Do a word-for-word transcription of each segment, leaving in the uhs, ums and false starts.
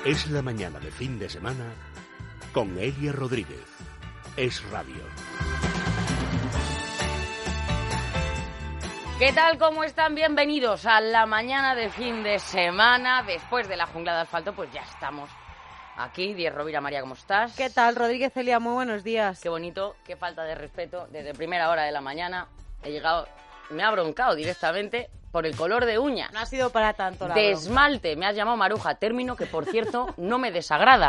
Es la mañana de fin de semana con Elia Rodríguez. Es Radio. ¿Qué tal? ¿Cómo están? Bienvenidos a la mañana de fin de semana. Después de la jungla de asfalto, pues ya estamos aquí. Diez Rovira, María, ¿cómo estás? ¿Qué tal, Rodríguez Celia? Muy buenos días. Qué bonito, qué falta de respeto. Desde primera hora de la mañana he llegado, me ha broncado directamente por el color de uñas. No ha sido para tanto la De bronca. esmalte, me has llamado maruja, término que, por cierto, no me desagrada.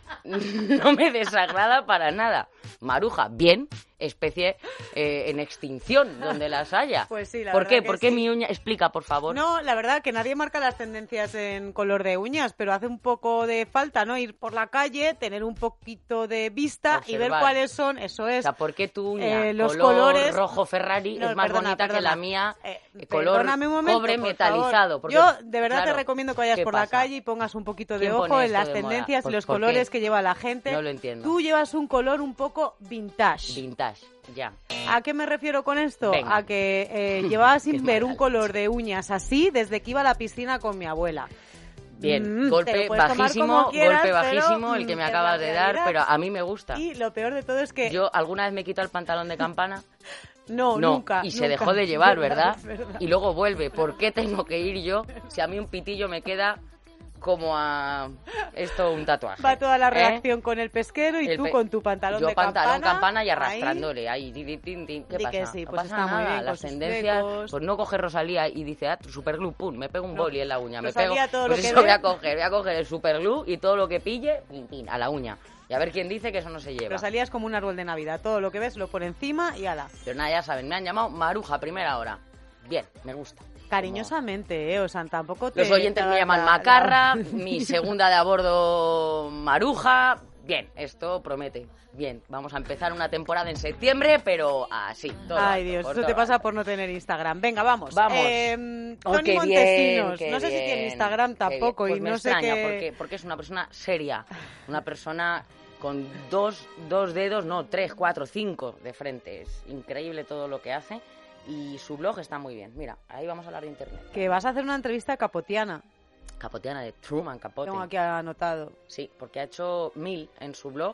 No me desagrada para nada. Maruja, bien, especie eh, en extinción, donde las haya. Pues sí, la ¿Por verdad qué? que ¿Por qué sí. mi uña? Explica, por favor. No, la verdad que nadie marca las tendencias en color de uñas, pero hace un poco de falta, ¿no? Ir por la calle, tener un poquito de vista Observar. y ver cuáles son, eso es. O sea, ¿por qué tu uña, eh, los color colores rojo Ferrari, No, es más perdona, bonita que perdona. la mía, Eh, color perdóname un momento, cobre por metalizado? favor. Porque, Yo de verdad claro, te recomiendo que vayas ¿qué por la pasa? calle y pongas un poquito de ¿Quién ojo pone en esto las de moda? tendencias ¿Por- y los por qué? colores que lleva la gente. No lo entiendo. Tú llevas un color un poco vintage. Vintage, ya. ¿A qué me refiero con esto? Venga. A que eh, llevaba Qué sin ver mala un color de uñas así desde que iba a la piscina con mi abuela. Bien, Mm, te golpe lo puedes tomar bajísimo, como quieras, golpe pero, bajísimo el que mm, me es acabas la de dar, realidad. pero a mí me gusta. Y lo peor de todo es que... Yo alguna vez me quito el pantalón de campana. no, No, nunca. y se nunca. dejó de llevar, ¿verdad? Es verdad. Y luego vuelve. ¿Por qué tengo que ir yo si a mí un pitillo me queda como a esto un tatuaje? Va toda la ¿eh? reacción con el pesquero y El tú pe- con tu pantalón Yo de pantalón, campana. campana y ahí. arrastrándole. Ahí, tin, tin, tin. ¿Qué Di pasa? que sí, no pues pasa está muy nada. bien, Las con sus tendencias, flecos. pues no coge Rosalía y dice, ah, superglue, pum, me pego un No. boli en la uña. Me Rosalía, pego, todo pues lo que eso ve. voy a coger, voy a coger el superglue y todo lo que pille, pin, pin, a la uña. Y a ver quién dice que eso no se lleva. Rosalía es como un árbol de Navidad. Todo lo que ves lo por encima y ala. Pero nada, ya saben, me han llamado Maruja a primera hora. Bien, me gusta. Cariñosamente, ¿eh? O sea, tampoco te... Los oyentes te me hagas llaman la- Macarra, la- mi segunda de a bordo Maruja. Bien, esto promete. Bien, vamos a empezar una temporada en septiembre, pero así. Todo Ay, alto, Dios, por eso todo te pasa alto. por no tener Instagram. Venga, vamos. Vamos. Eh, Oh, Tony qué Montesinos. bien, qué no sé si tiene bien, Instagram qué tampoco bien. Pues y me no sé extraña, qué... porque, porque es una persona seria, una persona con dos, dos dedos, no, tres, cuatro, cinco de frente. Es increíble todo lo que hace y su blog está muy bien. Mira, ahí vamos a hablar de internet. Que vas a hacer una entrevista capotiana. Capoteana de Truman Capote. Tengo aquí anotado. Sí, porque ha hecho mil en su blog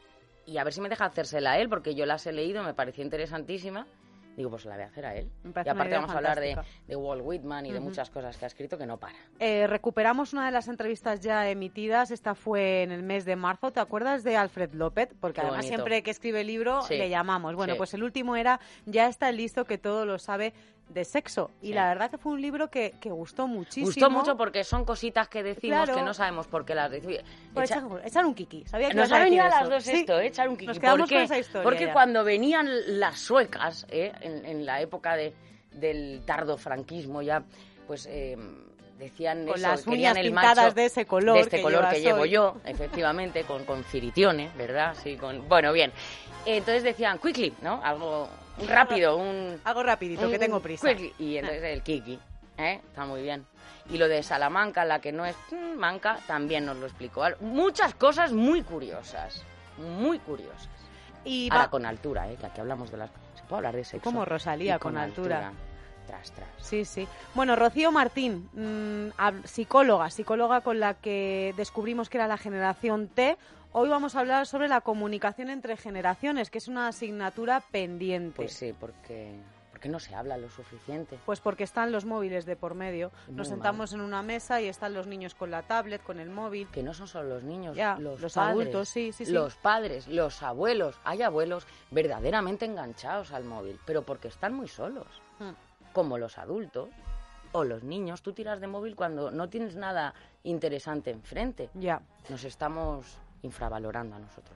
y a ver si me deja hacérsela a él, porque yo las he leído, me pareció interesantísima. Digo, pues la voy a hacer a él. Me Y parece una aparte idea vamos a hablar de, fantástica. de Walt Whitman y de Ujú. muchas cosas que ha escrito que no para. Eh, recuperamos una de las entrevistas ya emitidas. Esta fue en el mes de marzo. ¿Te acuerdas de Alfred López? Porque Qué además bonito. siempre que escribe libro Sí. le llamamos. Bueno, Sí. pues el último era Ya está listo que todo lo sabe de sexo. Y Sí. la verdad que fue un libro que, que gustó muchísimo. Gustó mucho porque son cositas que decimos Claro. que no sabemos por qué las decimos. Pues Echa- echar, echar un kiki. Sabía que Nos ibas a ha venido a decir las eso. dos Sí. esto, ¿eh? Echar un kiki. Nos quedamos ¿Por qué? con esa historia Porque ya. cuando venían las suecas, ¿eh? en, en la época de, del tardofranquismo ya, pues eh, decían Con eso, las querían uñas el pintadas macho de ese color de este que color llevas que llevo hoy. yo, efectivamente, con, con ciritione, ¿verdad? Sí, con... Bueno, bien. Entonces decían quickly, ¿no? Algo rápido, un... Algo rapidito, un- que tengo un prisa. quickly. Y entonces el kiki, ¿eh? Está muy bien. Y lo de Salamanca, la que no es mm, manca, también nos lo explicó. Muchas cosas muy curiosas, muy curiosas. Y Ahora va- con altura, ¿eh? Que aquí hablamos de las... ¿Se puede hablar de sexo? Como Rosalía, Y con altura. Tras, tras. Sí, sí. Bueno, Rocío Martín, mmm, hab- psicóloga, psicóloga con la que descubrimos que era la generación T. Hoy vamos a hablar sobre la comunicación entre generaciones, que es una asignatura pendiente. Pues sí, porque, porque no se habla lo suficiente. Pues porque están los móviles de por medio. Muy Nos mal. sentamos en una mesa y están los niños con la tablet, con el móvil. Que no son solo los niños, Ya, los, los padres, adultos, sí, sí, sí. los padres, los abuelos. Hay abuelos verdaderamente enganchados al móvil, pero porque están muy solos. Mm. Como los adultos o los niños, tú tiras de móvil cuando no tienes nada interesante enfrente. Ya. Nos estamos infravalorando a nosotros.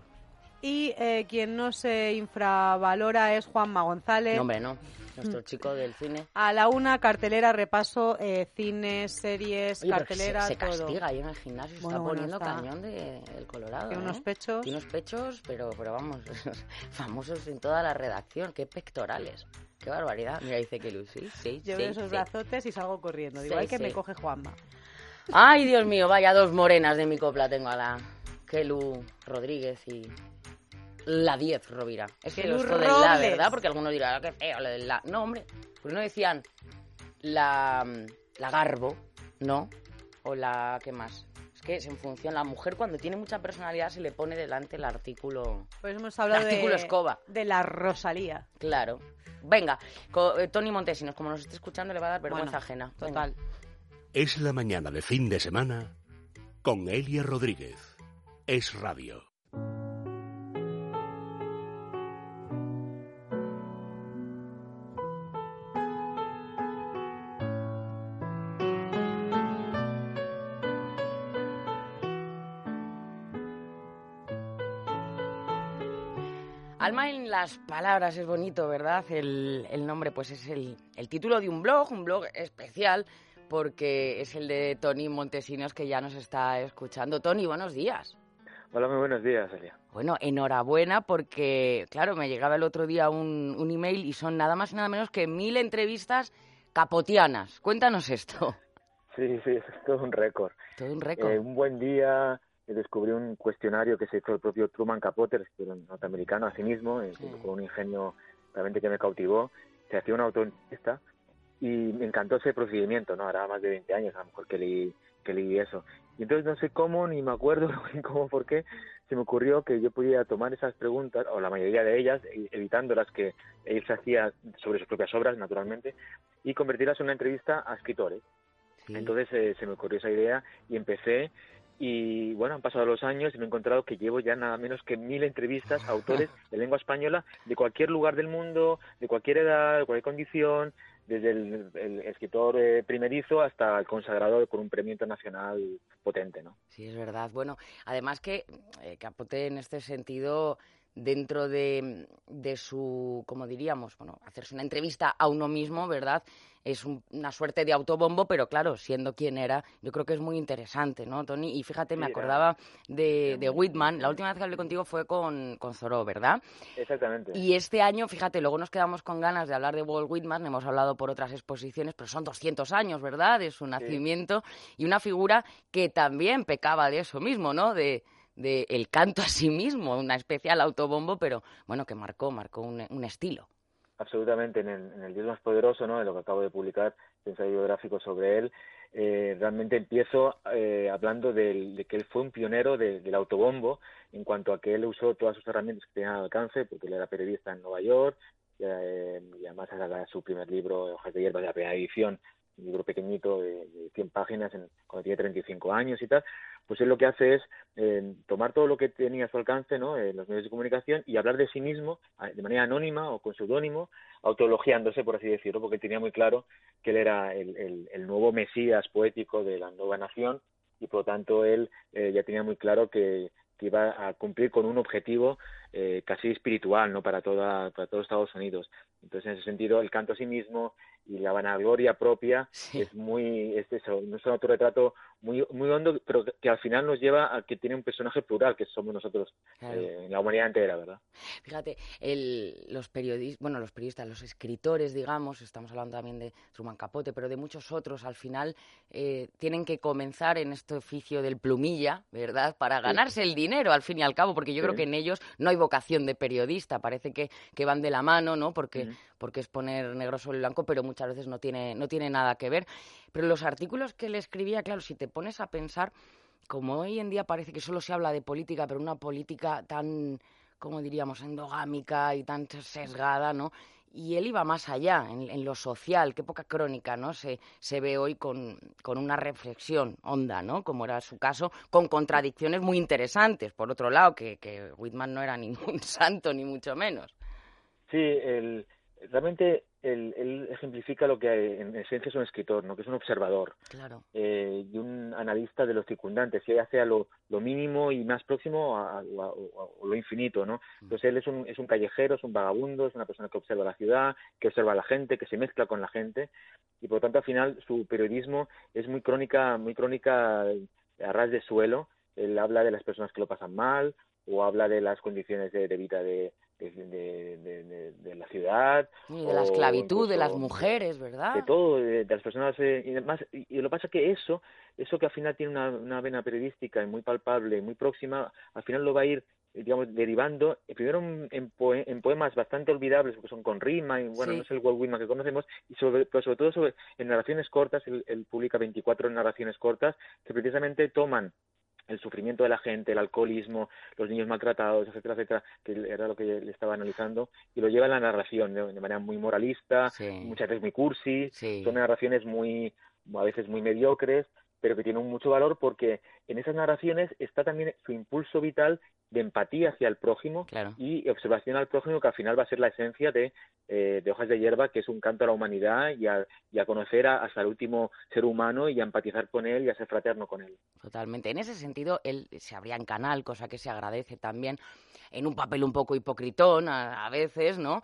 Y eh, quien no se infravalora es Juanma González. No, hombre, no. Nuestro chico del cine. A la una, cartelera, repaso, eh, cines, series, Oye, pero que cartelera, se, se todo. castiga ahí en el gimnasio, se Bueno, está bueno, poniendo está. cañón de, del Colorado. Tiene unos ¿eh? pechos. Tiene unos pechos, pero, pero vamos, famosos en toda la redacción. Qué pectorales. Qué barbaridad. Mira, dice que Lucy. Sí, sí, Yo sí, veo esos sí. brazotes y salgo corriendo. Digo, Sí, ay, que sí. me coge Juanma. Ay, Dios mío, vaya dos morenas de mi copla tengo a la Kelu Rodríguez y la diez Rovira. Es que Kelu esto de la, Robles. ¿verdad? Porque algunos dirán, "Ah, qué feo lo de la". No, hombre, porque no decían la, la Garbo, ¿no? O la, ¿qué más? Es que es en función, la mujer cuando tiene mucha personalidad se le pone delante el artículo, Pues hemos hablado el artículo de, escoba. de la Rosalía. Claro. Venga, co- eh, Toni Montesinos, como nos esté escuchando, le va a dar vergüenza Bueno, ajena. Venga. Total. Es la mañana de fin de semana con Elia Rodríguez. Es Radio. Alma en las palabras es bonito, ¿verdad? El, el nombre pues es el, el título de un blog, un blog especial, porque es el de Toni Montesinos, que ya nos está escuchando. Toni, buenos días. Hola, muy buenos días, Elia. Bueno, enhorabuena porque, claro, me llegaba el otro día un, un email y son nada más y nada menos que mil entrevistas capotianas. Cuéntanos esto. Sí, sí, eso es todo un récord. Todo un récord. Eh, un buen día descubrí un cuestionario que se hizo el propio Truman Capote, el norteamericano, a sí mismo, eh, Sí. con un ingenio realmente que me cautivó. Se hacía una autoentrevista y me encantó ese procedimiento, ¿no? Ahora más de veinte años a lo mejor que leí, que leí eso. Y entonces no sé cómo, ni me acuerdo ni cómo, por qué, se me ocurrió que yo podía tomar esas preguntas, o la mayoría de ellas, e- evitando las que él se hacía sobre sus propias obras, naturalmente, y convertirlas en una entrevista a escritores. Sí. Entonces eh, se me ocurrió esa idea y empecé, y bueno, han pasado los años y me he encontrado que llevo ya nada menos que mil entrevistas a autores de lengua española de cualquier lugar del mundo, de cualquier edad, de cualquier condición, desde el, el escritor eh, primerizo hasta el consagrado con un premio internacional potente, ¿no? Sí, es verdad. Bueno, además que eh, Capote en este sentido, dentro de, de su, como diríamos, bueno, hacerse una entrevista a uno mismo, ¿verdad? Es un- una suerte de autobombo, pero claro, siendo quien era, yo creo que es muy interesante, ¿no, Toni? Y fíjate, me Sí, era- acordaba de, era de muy- Whitman. La última vez que hablé contigo fue con, con Zoró, ¿verdad? Exactamente. Y este año, fíjate, luego nos quedamos con ganas de hablar de Walt Whitman, hemos hablado por otras exposiciones, pero son doscientos años, ¿verdad?, de su nacimiento, y una figura que también pecaba de eso mismo, ¿no?, de, de el canto a sí mismo, una especial autobombo, pero bueno, que marcó, marcó un, un estilo. Absolutamente, en el, en el Dios más poderoso, ¿no? En lo que acabo de publicar, el ensayo biográfico sobre él, eh, realmente empiezo eh, hablando del- de que él fue un pionero de- del autobombo en cuanto a que él usó todas sus herramientas que tenía al alcance, porque él era periodista en Nueva York, y, eh, y además era su primer libro, Hojas de hierba, de la primera edición, un libro pequeñito de, de cien páginas en, cuando tiene treinta y cinco años y tal. Pues él lo que hace es eh, tomar todo lo que tenía a su alcance, ¿no?, en los medios de comunicación, y hablar de sí mismo a- de manera anónima o con seudónimo, autoelogiándose, por así decirlo, porque tenía muy claro que él era el, el, el nuevo mesías poético de la nueva nación, y por lo tanto él eh, ya tenía muy claro que, que iba a cumplir con un objetivo eh, casi espiritual, ¿no?, para toda para todos Estados Unidos. Entonces, en ese sentido, el canto a sí mismo y la vanagloria propia Sí. es muy, es eso, no es un autorretrato muy muy hondo, pero que, que al final nos lleva a que tiene un personaje plural, que somos nosotros, Claro. eh, en la humanidad entera, ¿verdad? Fíjate, el, los periodistas, bueno, los periodistas, los escritores, digamos, estamos hablando también de Truman Capote, pero de muchos otros, al final eh, tienen que comenzar en este oficio del plumilla, ¿verdad?, para ganarse el dinero, al fin y al cabo, porque yo Sí. creo que en ellos no hay vocación de periodista, parece que, que van de la mano, ¿no?, porque, Ujú. porque es poner negro sobre blanco, pero muchas veces no tiene, no tiene nada que ver. Pero los artículos que le escribía, claro, si te pones a pensar, como hoy en día parece que solo se habla de política, pero una política tan, como diríamos, endogámica y tan sesgada, ¿no? Y él iba más allá, en, en lo social, qué poca crónica, ¿no?, se, se ve hoy con, con una reflexión honda, ¿no?, como era su caso, con contradicciones muy interesantes, por otro lado, que, que Whitman no era ningún santo, ni mucho menos. Sí, el, realmente él, él ejemplifica lo que en esencia es un escritor, ¿no?, que es un observador Claro. eh, y un analista de los circundantes, y hace a lo, lo mínimo y más próximo a, a- a- a lo infinito, ¿no? Entonces él es un, es un callejero, es un vagabundo, es una persona que observa la ciudad, que observa a la gente, que se mezcla con la gente, y por lo tanto al final su periodismo es muy crónica, muy crónica a ras de suelo. Él habla de las personas que lo pasan mal, o habla de las condiciones de, de vida de, de, de, de, de- de la ciudad, Y de la o esclavitud de las incluso mujeres, de ¿verdad? todo, de, de las personas eh, y demás. Y, y lo que pasa es que eso, eso que al final tiene una, una vena periodística y muy palpable, muy próxima, al final lo va a ir, eh, digamos, derivando, eh, primero en, en, poe- en poemas bastante olvidables, porque son con rima, y bueno, Sí. no es el Walt Whitman que conocemos, y sobre, pero sobre todo sobre, en narraciones cortas, él, él publica veinticuatro narraciones cortas, que precisamente toman el sufrimiento de la gente, el alcoholismo, los niños maltratados, etcétera, etcétera, que era lo que le estaba analizando, y lo lleva en la narración de, de manera muy moralista, Sí. muchas veces muy cursi, Sí. son narraciones muy, a veces muy mediocres, pero que tienen mucho valor porque en esas narraciones está también su impulso vital de empatía hacia el prójimo Claro. y observación al prójimo, que al final va a ser la esencia de, eh, de Hojas de Hierba, que es un canto a la humanidad y a, y a conocer a, hasta el último ser humano y a empatizar con él y a ser fraterno con él. Totalmente. En ese sentido, él se abría en canal, cosa que se agradece también, en un papel un poco hipocritón a, a veces, ¿no?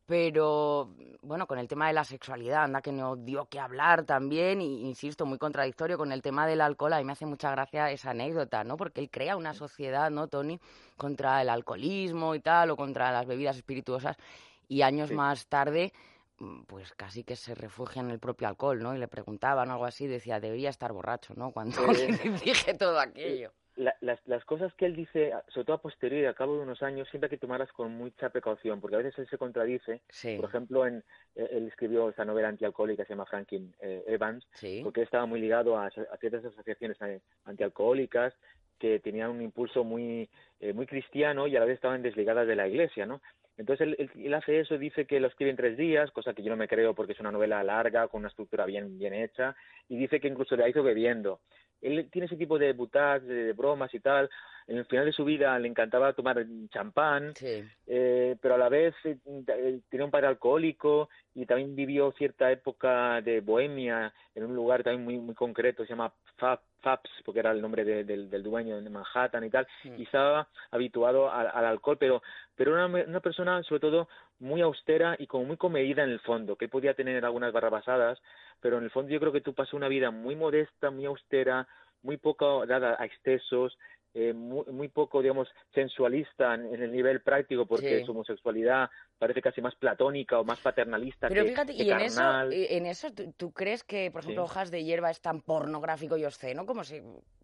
Pero, bueno, con el tema de la sexualidad, anda que no dio que hablar también, y insisto, muy contradictorio con el tema del alcohol. A mí me hace mucha gracia esa anécdota, ¿no? Porque él crea una sociedad, ¿no, Tony?, contra el alcoholismo y tal, o contra las bebidas espirituosas, y años Sí. más tarde, pues casi que se refugia en el propio alcohol, ¿no? Y le preguntaban algo así, decía, debería estar borracho, ¿no? Cuando Eh, dije todo aquello. La, las, las cosas que él dice, sobre todo a posteriori, al cabo de unos años, siempre hay que tomarlas con mucha precaución, porque a veces él se contradice. Sí. Por ejemplo, en, él escribió esta novela antialcohólica, se llama Franklin eh, Evans, Sí. porque él estaba muy ligado a, a ciertas asociaciones antialcohólicas que tenían un impulso muy, eh, muy cristiano y a la vez estaban desligadas de la iglesia, ¿no? Entonces él, él, él hace eso, dice que lo escribe en tres días, cosa que yo no me creo porque es una novela larga, con una estructura bien, bien hecha, y dice que incluso la hizo bebiendo. Él tiene ese tipo de butades, de bromas y tal. En el final de su vida le encantaba tomar champán, Sí. eh, pero a la vez eh, tenía un padre alcohólico y también vivió cierta época de bohemia en un lugar también muy muy concreto, se llama Fab, Fabs, porque era el nombre de, de, del dueño de Manhattan y tal, Sí. y estaba habituado al, al alcohol, pero pero una, una persona sobre todo muy austera y como muy comedida en el fondo, que podía tener algunas barrabasadas, pero en el fondo yo creo que tú pasas una vida muy modesta, muy austera, muy poco dada a excesos, eh, muy, muy poco, digamos, sensualista en, en el nivel práctico, porque Sí. su homosexualidad parece casi más platónica o más paternalista Pero que, fíjate, que y en eso, carnal. en eso ¿tú, tú crees que, por ejemplo, Sí. Hojas de Hierba es tan pornográfico y obsceno como se,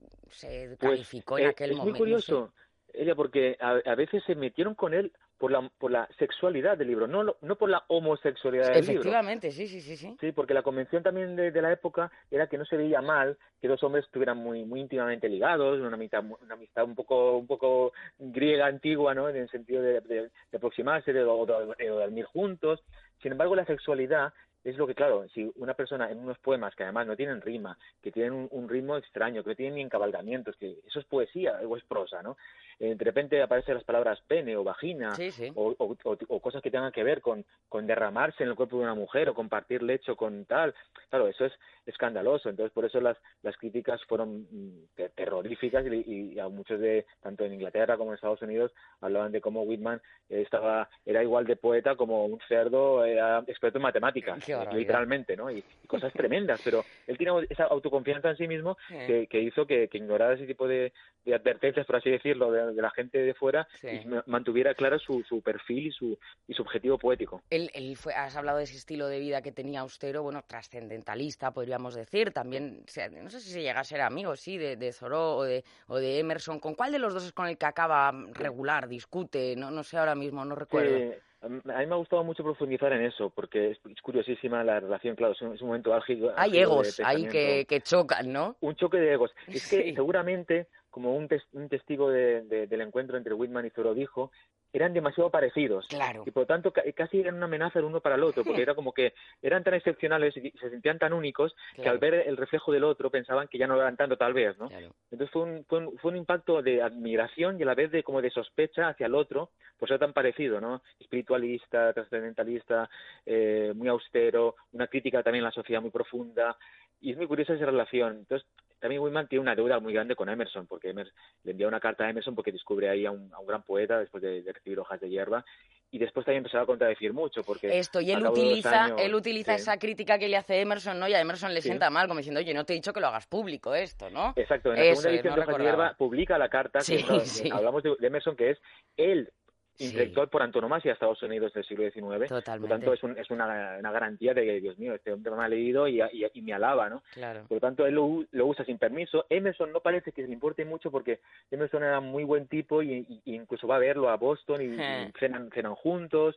se Pues calificó en eh, aquel es momento? muy curioso, ella, porque a, a veces se metieron con él por la, por la sexualidad del libro, no, lo- no por la homosexualidad del libro. Efectivamente, sí, sí, sí, sí. Sí, porque la convención también de, de la época era que no se veía mal que dos hombres estuvieran muy muy íntimamente ligados, una amistad, una amistad un poco un poco griega antigua, ¿no? En el sentido de, de, de aproximarse, de, de, de dormir juntos. Sin embargo, la sexualidad es lo que, claro, si una persona en unos poemas que además no tienen rima, que tienen un, un ritmo extraño, que no tienen ni encabalgamientos, que eso es poesía o es prosa, ¿no? Eh, de repente aparecen las palabras pene o vagina, Sí, sí. o, o, o, o cosas que tengan que ver con, con derramarse en el cuerpo de una mujer o compartir lecho con tal. Claro, eso es escandaloso. Entonces, por eso las, las críticas fueron mm, ter terroríficas y, y a muchos de, tanto en Inglaterra como en Estados Unidos, hablaban de cómo Whitman eh, estaba, era igual de poeta como un cerdo, era experto en matemáticas, Qué eh, barbaridad. literalmente, ¿no? Y, y cosas tremendas, pero él tiene esa autoconfianza en sí mismo Sí. que, que hizo que, que ignorara ese tipo de, de advertencias, por así decirlo, de, de la gente de fuera Sí. y mantuviera claro su, su perfil y su, y su objetivo poético. Él, él fue, has hablado de ese estilo de vida que tenía austero, bueno, trascendentalista, podríamos decir. También, se, no sé si se llega a ser amigo, sí, de, de Thoreau o de, o de Emerson. ¿Con cuál de los dos es con el que acaba regular, discute? No, no sé ahora mismo, no recuerdo. Sí, a mí me ha gustado mucho profundizar en eso, porque es, es curiosísima la relación, claro, es un, es un momento álgido, Hay álgido egos de ahí que, que chocan, ¿no? Un choque de egos. Es que Sí. seguramente, como un, tes un testigo de, de, del encuentro entre Whitman y Thoreau dijo, eran demasiado parecidos. Claro. Y por lo tanto ca casi eran una amenaza el uno para el otro, porque era como que eran tan excepcionales y se sentían tan únicos Claro. que al ver el reflejo del otro pensaban que ya no lo eran tanto tal vez, ¿no? Claro. Entonces fue un, fue, un, fue un impacto de admiración y a la vez de como de sospecha hacia el otro, por ser tan parecido, ¿no? Espiritualista, trascendentalista, eh, muy austero, una crítica también a la sociedad muy profunda, y es muy curiosa esa relación. Entonces, también Whitman tiene una deuda muy grande con Emerson, porque Emerson, le envía una carta a Emerson porque descubre ahí a un, a un gran poeta después de, de recibir Hojas de Hierba, y después también empezaba a contradecir mucho, porque Esto, y él al cabo de los utiliza, años, él utiliza sí, esa crítica que le hace Emerson, ¿no? Y a Emerson le sí. sienta mal, como diciendo, oye, no te he dicho que lo hagas público esto, ¿no? Exacto, en la Eso segunda es, edición no de Hojas de recordaba. Hierba publica la carta, Sí, que no, sí. hablamos de, de Emerson, que es él, Sí. intelectual por antonomasia de Estados Unidos del siglo diecinueve, Totalmente. por lo tanto es, un, es una, una garantía de que, Dios mío, este hombre me ha leído y, y, y me alaba, ¿no? Claro. Por lo tanto, él lo, lo usa sin permiso. Emerson no parece que le importe mucho porque Emerson era muy buen tipo y, y, y incluso va a verlo a Boston y, y cenan, cenan juntos.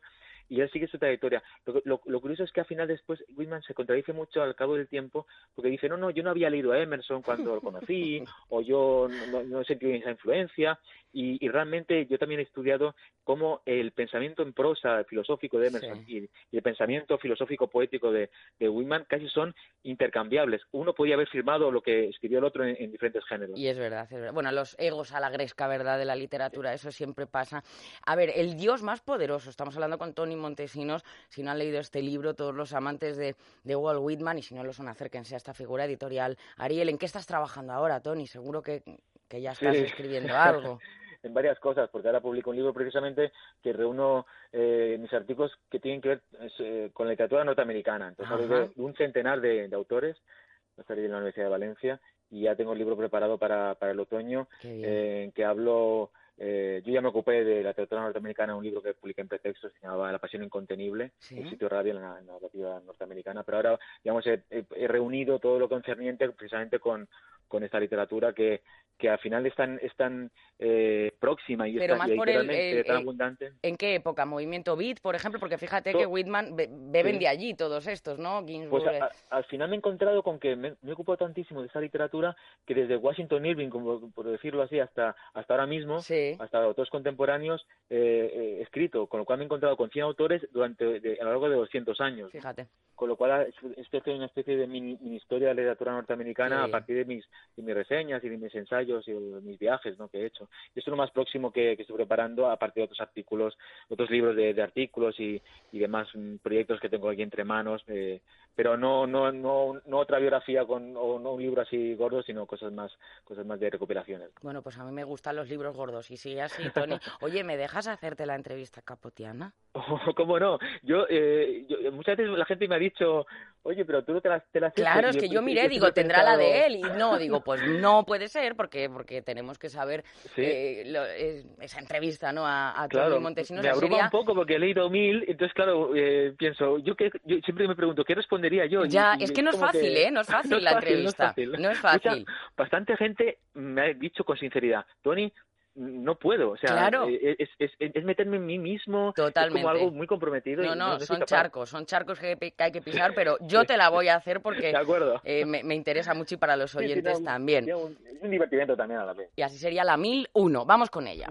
y él sigue su trayectoria. Lo, lo, lo curioso es que al final después Whitman se contradice mucho al cabo del tiempo, porque dice, no, no, yo no había leído a Emerson cuando lo conocí, o yo no, no he sentido esa influencia, y, y realmente yo también he estudiado cómo el pensamiento en prosa filosófico de Emerson sí. y, y el pensamiento filosófico poético de, de Whitman casi son intercambiables. Uno podía haber firmado lo que escribió el otro en, en diferentes géneros. Y es verdad, es verdad. Bueno, los egos a la gresca, ¿verdad?, de la literatura, eso siempre pasa. A ver, el dios más poderoso, estamos hablando con Toni Montesinos, si no han leído este libro, todos los amantes de, de Walt Whitman, y si no lo son, acérquense a esta figura editorial. Ariel, ¿en qué estás trabajando ahora, Toni? Seguro que, que ya estás sí. escribiendo algo. En varias cosas, porque ahora publico un libro precisamente que reúno eh, mis artículos que tienen que ver eh, con la literatura norteamericana. Entonces hablo de, de un centenar de, de autores, estoy en la Universidad de Valencia, y ya tengo el libro preparado para, para el otoño, eh, en que hablo, eh, yo ya me ocupé de la literatura norteamericana, un libro que publiqué en Pretextos, se llamaba La pasión incontenible, ¿sí? El sitio radio en la, en la narrativa norteamericana, pero ahora, digamos, he, he, he reunido todo lo concerniente precisamente con, con esta literatura que que al final es tan, es tan eh, próxima y, Pero es tan, más y por el, el, tan el, abundante. ¿En qué época? ¿Movimiento Beat, por ejemplo? Porque fíjate to- que Whitman be, beben sí. de allí todos estos, ¿no? Ginsburg. Pues a, a, al final me he encontrado con que me, me he ocupado tantísimo de esta literatura que desde Washington Irving, como por decirlo así, hasta hasta ahora mismo, sí. hasta autores contemporáneos, eh, he escrito, con lo cual me he encontrado con cien autores durante de, a lo largo de doscientos años. Fíjate. Con lo cual esto es una especie de mini, mini historia de la literatura norteamericana sí. a partir de mis, de mis reseñas y de mis ensayos y de mis viajes, ¿no?, que he hecho. Y esto es lo más próximo que, que estoy preparando, a partir de otros artículos, otros libros de, de artículos y, y demás um, proyectos que tengo aquí entre manos, eh, pero no no no no otra biografía con o no un libro así gordo, sino cosas más cosas más de recuperaciones. Bueno, pues a mí me gustan los libros gordos y sigue así, Toni. Oye, ¿me dejas hacerte la entrevista capotiana? Oh, ¿cómo no? Yo, eh, yo muchas veces la gente me ha dicho, oye, pero tú no te las te las Claro, hecho. es que yo, yo miré, yo digo, tendrá pensado... la de él, y no, digo, pues no puede ser, porque porque tenemos que saber ¿Sí? eh, lo, es, esa entrevista, ¿no?, a, a claro, Toni Montesinos. Me abruma sería... un poco porque he leído mil, entonces claro, eh, pienso, yo que yo siempre me pregunto, ¿qué respondería yo? Ya, y, y es que no es fácil, que... ¿eh? No es fácil no es la fácil, entrevista. No es fácil. No es fácil. Mucha, bastante gente me ha dicho con sinceridad, Toni, no puedo, o sea, claro. es, es, es meterme en mí mismo, totalmente. Es como algo muy comprometido. No, y no, no, no son capaz. charcos, son charcos que, que hay que pisar, pero yo sí. te la voy a hacer porque de acuerdo. Eh, me, me interesa mucho y para los oyentes sí, sí, no, también. Un, es un divertimento también a la vez. Y así sería la mil uno, vamos con ella.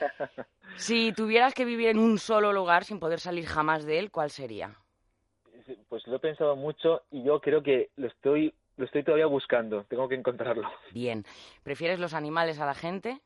Si tuvieras que vivir en un solo lugar sin poder salir jamás de él, ¿cuál sería? Pues lo he pensado mucho y yo creo que lo estoy, lo estoy todavía buscando, tengo que encontrarlo. Bien, ¿prefieres los animales a la gente?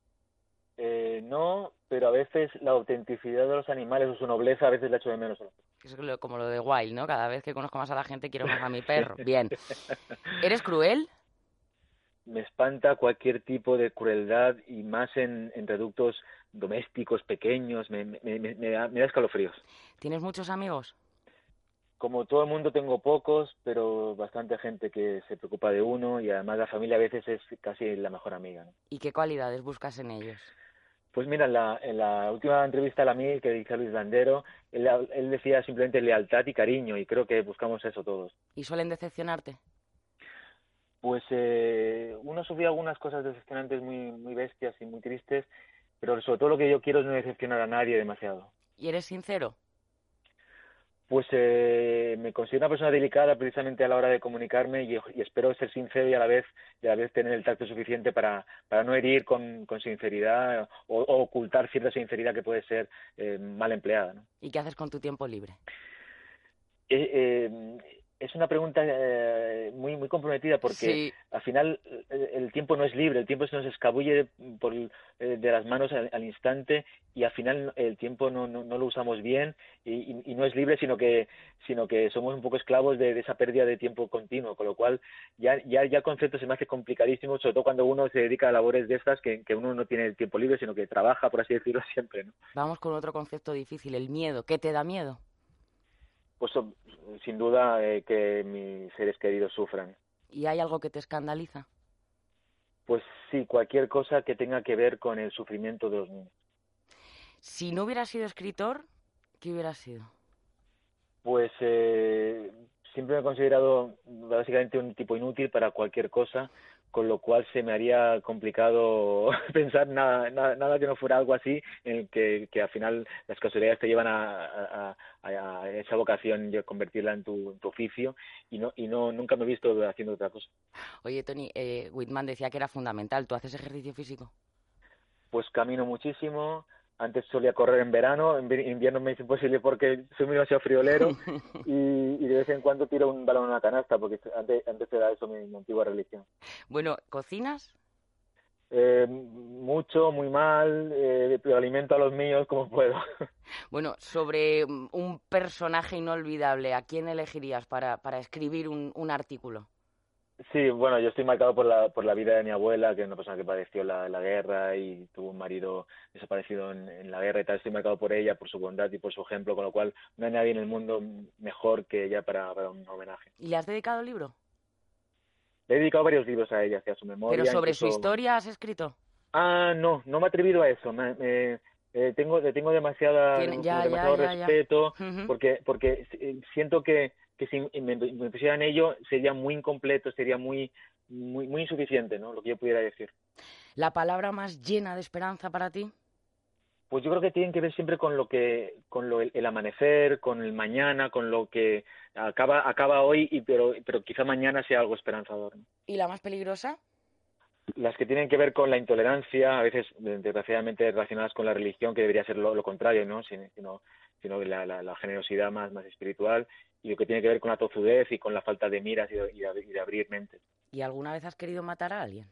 Eh, no, pero a veces la autenticidad de los animales o su nobleza a veces la echo de menos. Es como lo de Wild, ¿no? Cada vez que conozco más a la gente quiero más a mi perro. Bien. ¿Eres cruel? Me espanta cualquier tipo de crueldad y más en, en reductos domésticos pequeños, me, me, me, me, da, me da escalofríos. ¿Tienes muchos amigos? Como todo el mundo tengo pocos, pero bastante gente que se preocupa de uno y además la familia a veces es casi la mejor amiga, ¿no? ¿Y qué cualidades buscas en ellos? Pues mira, en la, en la última entrevista a la mí que dice Luis Landero, él, él decía simplemente lealtad y cariño, y creo que buscamos eso todos. ¿Y suelen decepcionarte? Pues eh, uno sufrió algunas cosas decepcionantes muy, muy bestias y muy tristes, pero sobre todo lo que yo quiero es no decepcionar a nadie demasiado. ¿Y eres sincero? Pues eh, me considero una persona delicada precisamente a la hora de comunicarme y, y espero ser sincero y a la vez y a la vez tener el tacto suficiente para, para no herir con, con sinceridad o, o ocultar cierta sinceridad que puede ser eh, mal empleada, ¿no? ¿Y qué haces con tu tiempo libre? Eh, eh, es una pregunta eh, muy muy comprometida porque sí. al final el, el tiempo no es libre, el tiempo se nos escabulle por, eh, de las manos al, al instante y al final el tiempo no, no, no lo usamos bien y, y, y no es libre sino que sino que somos un poco esclavos de, de esa pérdida de tiempo continuo, con lo cual ya ya ya el concepto se me hace complicadísimo, sobre todo cuando uno se dedica a labores de estas que, que uno no tiene el tiempo libre sino que trabaja, por así decirlo, siempre, ¿no? Vamos con otro concepto difícil, el miedo. ¿Qué te da miedo? Pues sin duda eh, que mis seres queridos sufran. ¿Y hay algo que te escandaliza? Pues sí, cualquier cosa que tenga que ver con el sufrimiento de los niños. Si no hubieras sido escritor, ¿qué hubieras sido? Pues eh, siempre me he considerado básicamente un tipo inútil para cualquier cosa, con lo cual se me haría complicado pensar nada, nada, nada que no fuera algo así, en el que, que al final las casualidades te llevan a, a, a, a esa vocación de convertirla en tu, en tu oficio, y no y no nunca me he visto haciendo otra cosa. Oye, Tony, eh, Whitman decía que era fundamental. ¿Tú haces ejercicio físico? Pues camino muchísimo. Antes solía correr en verano, en invierno me es imposible porque soy muy demasiado friolero y, y de vez en cuando tiro un balón a una canasta, porque antes, antes era eso mi, mi antigua religión. Bueno, ¿cocinas? Eh, mucho, muy mal, eh, pero alimento a los míos como puedo. Bueno, sobre un personaje inolvidable, ¿a quién elegirías para, para escribir un, un artículo? Sí, bueno, yo estoy marcado por la por la vida de mi abuela, que es una persona que padeció la, la guerra y tuvo un marido desaparecido en, en la guerra y tal. Estoy marcado por ella, por su bondad y por su ejemplo, con lo cual no hay nadie en el mundo mejor que ella para, para un homenaje. ¿Y le has dedicado el libro? Le he dedicado varios libros a ella, hacia su memoria. ¿Pero sobre incluso... su historia has escrito? Ah, no, no me he atrevido a eso. Me, me, eh, tengo, le tengo demasiada, Tiene, ya, demasiado ya, ya, respeto, ya. Uh-huh. porque porque siento que que si me, me pusiera en ello sería muy incompleto, sería muy, muy muy insuficiente, ¿no? Lo que yo pudiera decir. ¿La palabra más llena de esperanza para ti? Pues yo creo que tienen que ver siempre con lo que, con lo, el, el amanecer, con el mañana, con lo que acaba acaba hoy, y pero pero quizá mañana sea algo esperanzador, ¿no? ¿Y la más peligrosa? Las que tienen que ver con la intolerancia, a veces desgraciadamente relacionadas con la religión, que debería ser lo, lo contrario, ¿no? Sino, sino la, la, la generosidad más, más espiritual, y lo que tiene que ver con la tozudez y con la falta de miras y de, y de, y de abrir mentes. ¿Y alguna vez has querido matar a alguien?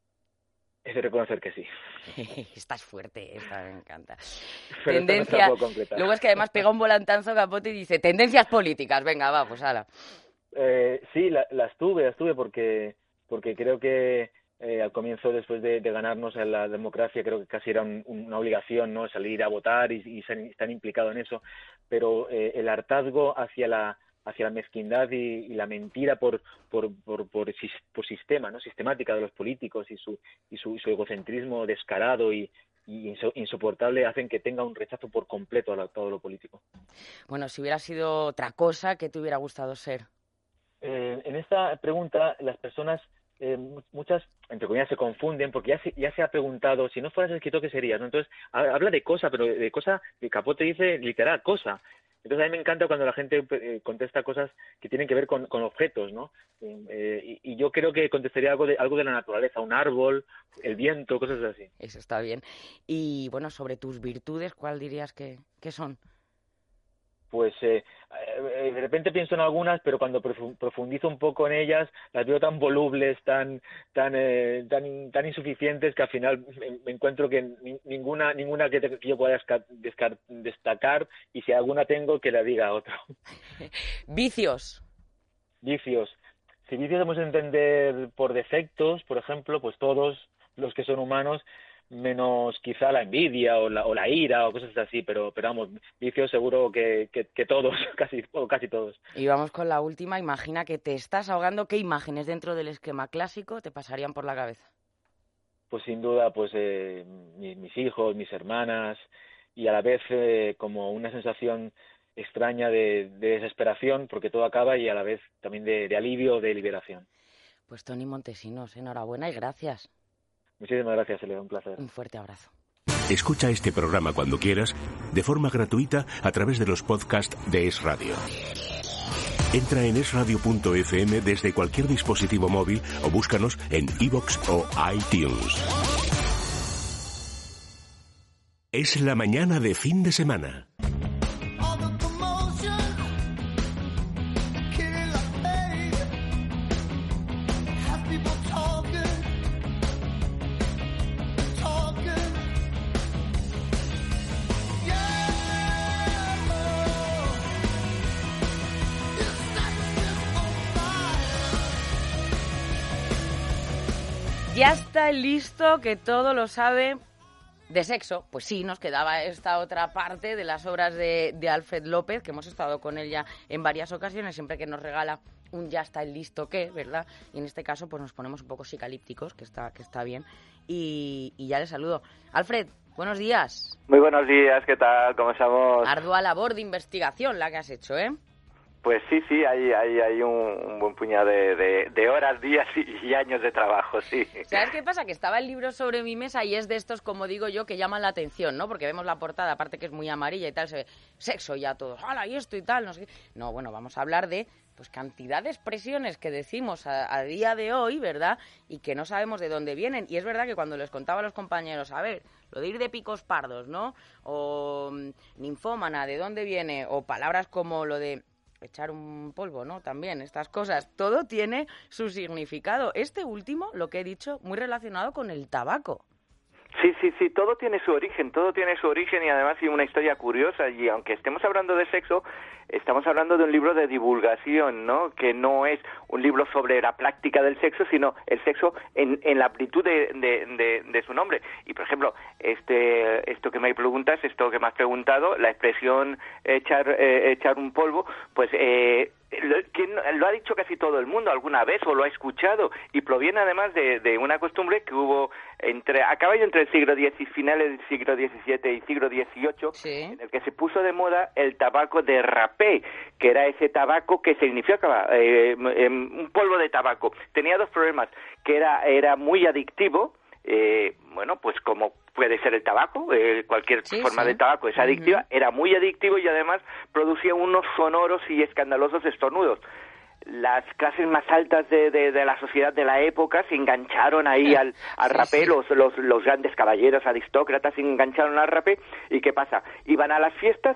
Es de reconocer que sí. Estás fuerte, esta me encanta. Pero Tendencia. No Luego es que además pega un volantazo Capote y dice, tendencias políticas, venga, va, pues ala. Eh, sí, la, las tuve, las tuve porque, porque creo que Eh, al comienzo, después de, de ganarnos a la democracia, creo que casi era un, una obligación, ¿no? Salir a votar y, y estar implicado en eso, pero eh, el hartazgo hacia la hacia la mezquindad y, y la mentira por por, por por por sistema, ¿no? Sistemática de los políticos y su y su, y su egocentrismo descarado y, y insoportable hacen que tenga un rechazo por completo a, la, a todo lo político. Bueno, si hubiera sido otra cosa, ¿qué te hubiera gustado ser? Eh, en esta pregunta, las personas Eh, muchas, entre comillas, se confunden porque ya se, ya se ha preguntado, si no fueras escritor, ¿qué serías? ¿No? Entonces, habla de cosa, pero de cosa, de Capote dice literal, cosa. Entonces, a mí me encanta cuando la gente eh, contesta cosas que tienen que ver con, con objetos, ¿no? Eh, y, y yo creo que contestaría algo de, algo de la naturaleza, un árbol, el viento, cosas así. Eso está bien. Y, bueno, sobre tus virtudes, ¿cuál dirías que, que son? Pues eh, eh, de repente pienso en algunas, pero cuando profundizo un poco en ellas las veo tan volubles, tan tan eh, tan, tan insuficientes, que al final me, me encuentro que ni, ninguna ninguna que, te, que yo pueda desca, desca, destacar, y si alguna tengo, que la diga a otro. Vicios. Vicios. Si vicios debemos entender por defectos, por ejemplo, pues todos los que son humanos, menos quizá la envidia o la, o la ira o cosas así, pero pero vamos, vicios seguro que, que, que todos, casi o casi todos. Y vamos con la última. Imagina que te estás ahogando, ¿qué imágenes dentro del esquema clásico te pasarían por la cabeza? Pues sin duda, pues eh, mis, mis hijos, mis hermanas, y a la vez eh, como una sensación extraña de, de desesperación porque todo acaba, y a la vez también de, de alivio, de liberación. Pues Toni Montesinos, enhorabuena y gracias. Muchísimas gracias, Elena, un placer. Un fuerte abrazo. Escucha este programa cuando quieras, de forma gratuita, a través de los podcasts de Es Radio. Entra en es radio punto efe eme desde cualquier dispositivo móvil o búscanos en iVoox o iTunes. Es la mañana de fin de semana. Ya está listo, que todo lo sabe de sexo. Pues sí, nos quedaba esta otra parte de las obras de, de Alfred López, que hemos estado con él ya en varias ocasiones, siempre que nos regala un ya está listo que, ¿verdad? Y en este caso pues nos ponemos un poco psicalípticos, que está, que está bien. Y, y ya le saludo. Alfred, buenos días. Muy buenos días, ¿qué tal? ¿Cómo estamos? Ardua labor de investigación la que has hecho, ¿eh? Pues sí, sí, hay, hay, hay un, un buen puñado de, de, de horas, días y, y años de trabajo, sí. ¿Sabes qué pasa? Que estaba el libro sobre mi mesa y es de estos, como digo yo, que llaman la atención, ¿no? Porque vemos la portada, aparte que es muy amarilla y tal, se ve sexo ya todos, ¡hala! Y esto y tal, no sé qué. No, bueno, vamos a hablar de pues cantidad de expresiones que decimos a, a día de hoy, ¿verdad? Y que no sabemos de dónde vienen. Y es verdad que cuando les contaba a los compañeros, a ver, lo de ir de picos pardos, ¿no? O um, ninfómana, ¿de dónde viene? O palabras como lo de echar un polvo, ¿no? También, estas cosas. Todo tiene su significado. Este último, lo que he dicho, muy relacionado con el tabaco. Sí, sí, sí, todo tiene su origen, todo tiene su origen y además hay una historia curiosa y aunque estemos hablando de sexo, estamos hablando de un libro de divulgación, ¿no? Que no es un libro sobre la práctica del sexo, sino el sexo en, en la amplitud de, de, de, de su nombre. Y, por ejemplo, este esto que me preguntas, esto que me has preguntado, la expresión echar eh, echar un polvo, pues eh, lo, ¿quién, lo ha dicho casi todo el mundo alguna vez o lo ha escuchado y proviene además de, de una costumbre que hubo entre a caballo entre el siglo diez y finales del siglo diecisiete y siglo dieciocho, sí, en el que se puso de moda el tabaco de rapé, que era ese tabaco que significaba eh, un polvo de tabaco. Tenía dos problemas, que era era muy adictivo. Eh, bueno, pues como puede ser el tabaco, eh, cualquier sí, forma sí. de tabaco es adictiva, Uh-huh. era muy adictivo y además producía unos sonoros y escandalosos estornudos. Las clases más altas de, de, de la sociedad de la época se engancharon ahí al, al sí, rapé, sí. Los, los, los grandes caballeros aristócratas se engancharon al rapé, y ¿qué pasa? Iban a las fiestas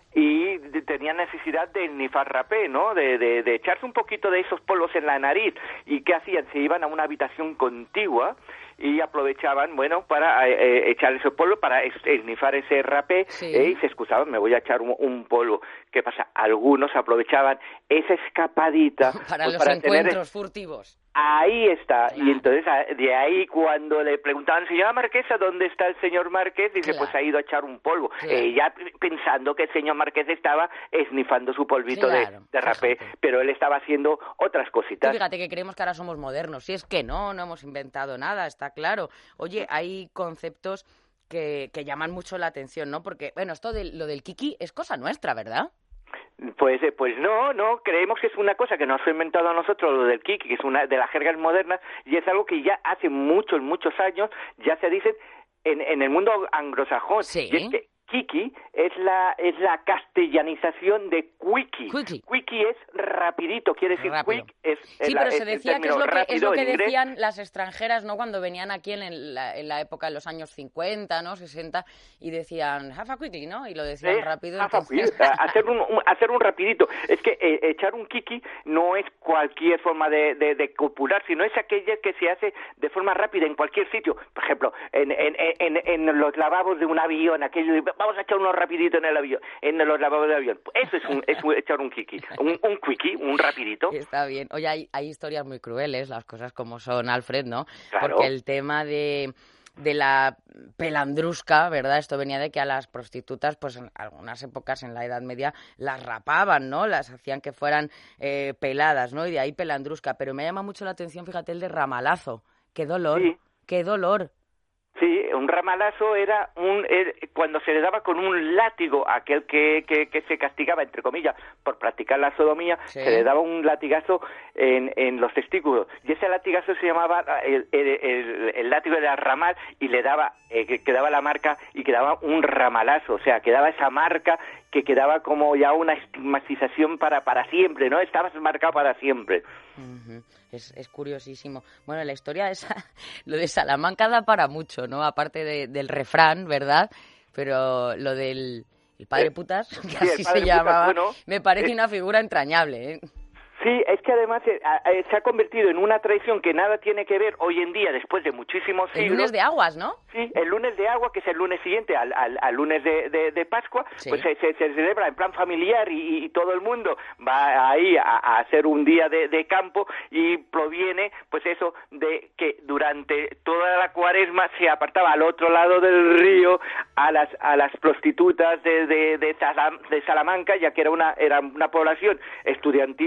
y tenían necesidad de nifar rapé, ¿no? De, de, de echarse un poquito de esos polvos en la nariz. ¿Y qué hacían? Se iban a una habitación contigua y aprovechaban, bueno, para eh, echar ese polvo, para esnifar ese rapé, sí. eh, y se excusaban, me voy a echar un, un polvo. ¿Qué pasa? Algunos aprovechaban esa escapadita para pues, los para encuentros tener... furtivos. Ahí está, Claro. y entonces de ahí cuando le preguntaban, señora Marquesa, ¿dónde está el señor Márquez? Dice, Claro. pues ha ido a echar un polvo. Claro. Eh, ya pensando que el señor Márquez estaba esnifando su polvito Claro, de, de rapé, fíjate. pero él estaba haciendo otras Tú cositas. fíjate que creemos que ahora somos modernos. Si es que no, no hemos inventado nada, está claro. Oye, hay conceptos que, que llaman mucho la atención, ¿no? Porque, bueno, esto de lo del kiki es cosa nuestra, ¿verdad? Pues eh, pues no, no, creemos que es una cosa que nos ha inventado a nosotros, lo del kiki, que es una de las jergas modernas, y es algo que ya hace muchos, muchos años ya se dice en, en el mundo anglosajón. Sí. Y es que kiki es la es la castellanización de quickie. Quickie. Quickie es rapidito, quiere decir Rápido. quick es Sí, la- pero es se el decía que es término lo que, es rápido lo que en inglés. decían las extranjeras, ¿no? Cuando venían aquí en la, en la época de los años cincuenta, ¿no? sesenta, y decían, have a quickly, ¿no? Y lo decían Eh, rápido. have a Entonces... quick, a- hacer un, un- hacer un rapidito. Es que eh, echar un kiki no es cualquier forma de, de, de copular, sino es aquella que se hace de forma rápida en cualquier sitio. Por ejemplo, en, en, en, en los lavabos de un avión, aquello de, vamos a echar unos rapidito en el avión, en los lavabos del avión. Eso es, un, es un- echar un kiki, un, un quickie, un rapidito. Está bien. Oye, hay, hay historias muy crueles, las cosas como son, Alfred, ¿no? Claro. Porque el tema de, de la pelandrusca, ¿verdad? Esto venía de que a las prostitutas, pues en algunas épocas en la Edad Media, las rapaban, ¿no? Las hacían que fueran eh, peladas, ¿no? Y de ahí pelandrusca. Pero me llama mucho la atención, fíjate, el de ramalazo. ¡Qué dolor! Sí. ¡Qué dolor! Sí, un ramalazo era un er, cuando se le daba con un látigo a aquel que, que, que se castigaba, entre comillas, por practicar la sodomía, Sí. se le daba un latigazo en, en los testículos. Y ese latigazo se llamaba, el, el, el, el látigo era ramal, y le daba, eh, que quedaba la marca y quedaba un ramalazo. O sea, quedaba esa marca que quedaba como ya una estigmatización para, para siempre, ¿no? Estabas marcado para siempre. Uh-huh. Es, es curiosísimo. Bueno, la historia esa, lo de Salamanca da para mucho, ¿no? Aparte de, del refrán, ¿verdad? Pero lo del el padre putas, que Sí, así el padre se llamaba, putas, bueno, me parece eh, una figura entrañable, ¿eh? Sí, es que además eh, eh, se ha convertido en una tradición que nada tiene que ver hoy en día, después de muchísimos siglos. El lunes de aguas, ¿no? Sí, el lunes de agua, que es el lunes siguiente al, al, al lunes de, de, de Pascua, Sí. pues se, se, se celebra en plan familiar y, y todo el mundo va ahí a, a hacer un día de, de campo, y proviene, pues eso, de que durante toda la cuaresma se apartaba al otro lado del río a las a las prostitutas de, de, de, Salam- de Salamanca, ya que era una era una población estudiantil y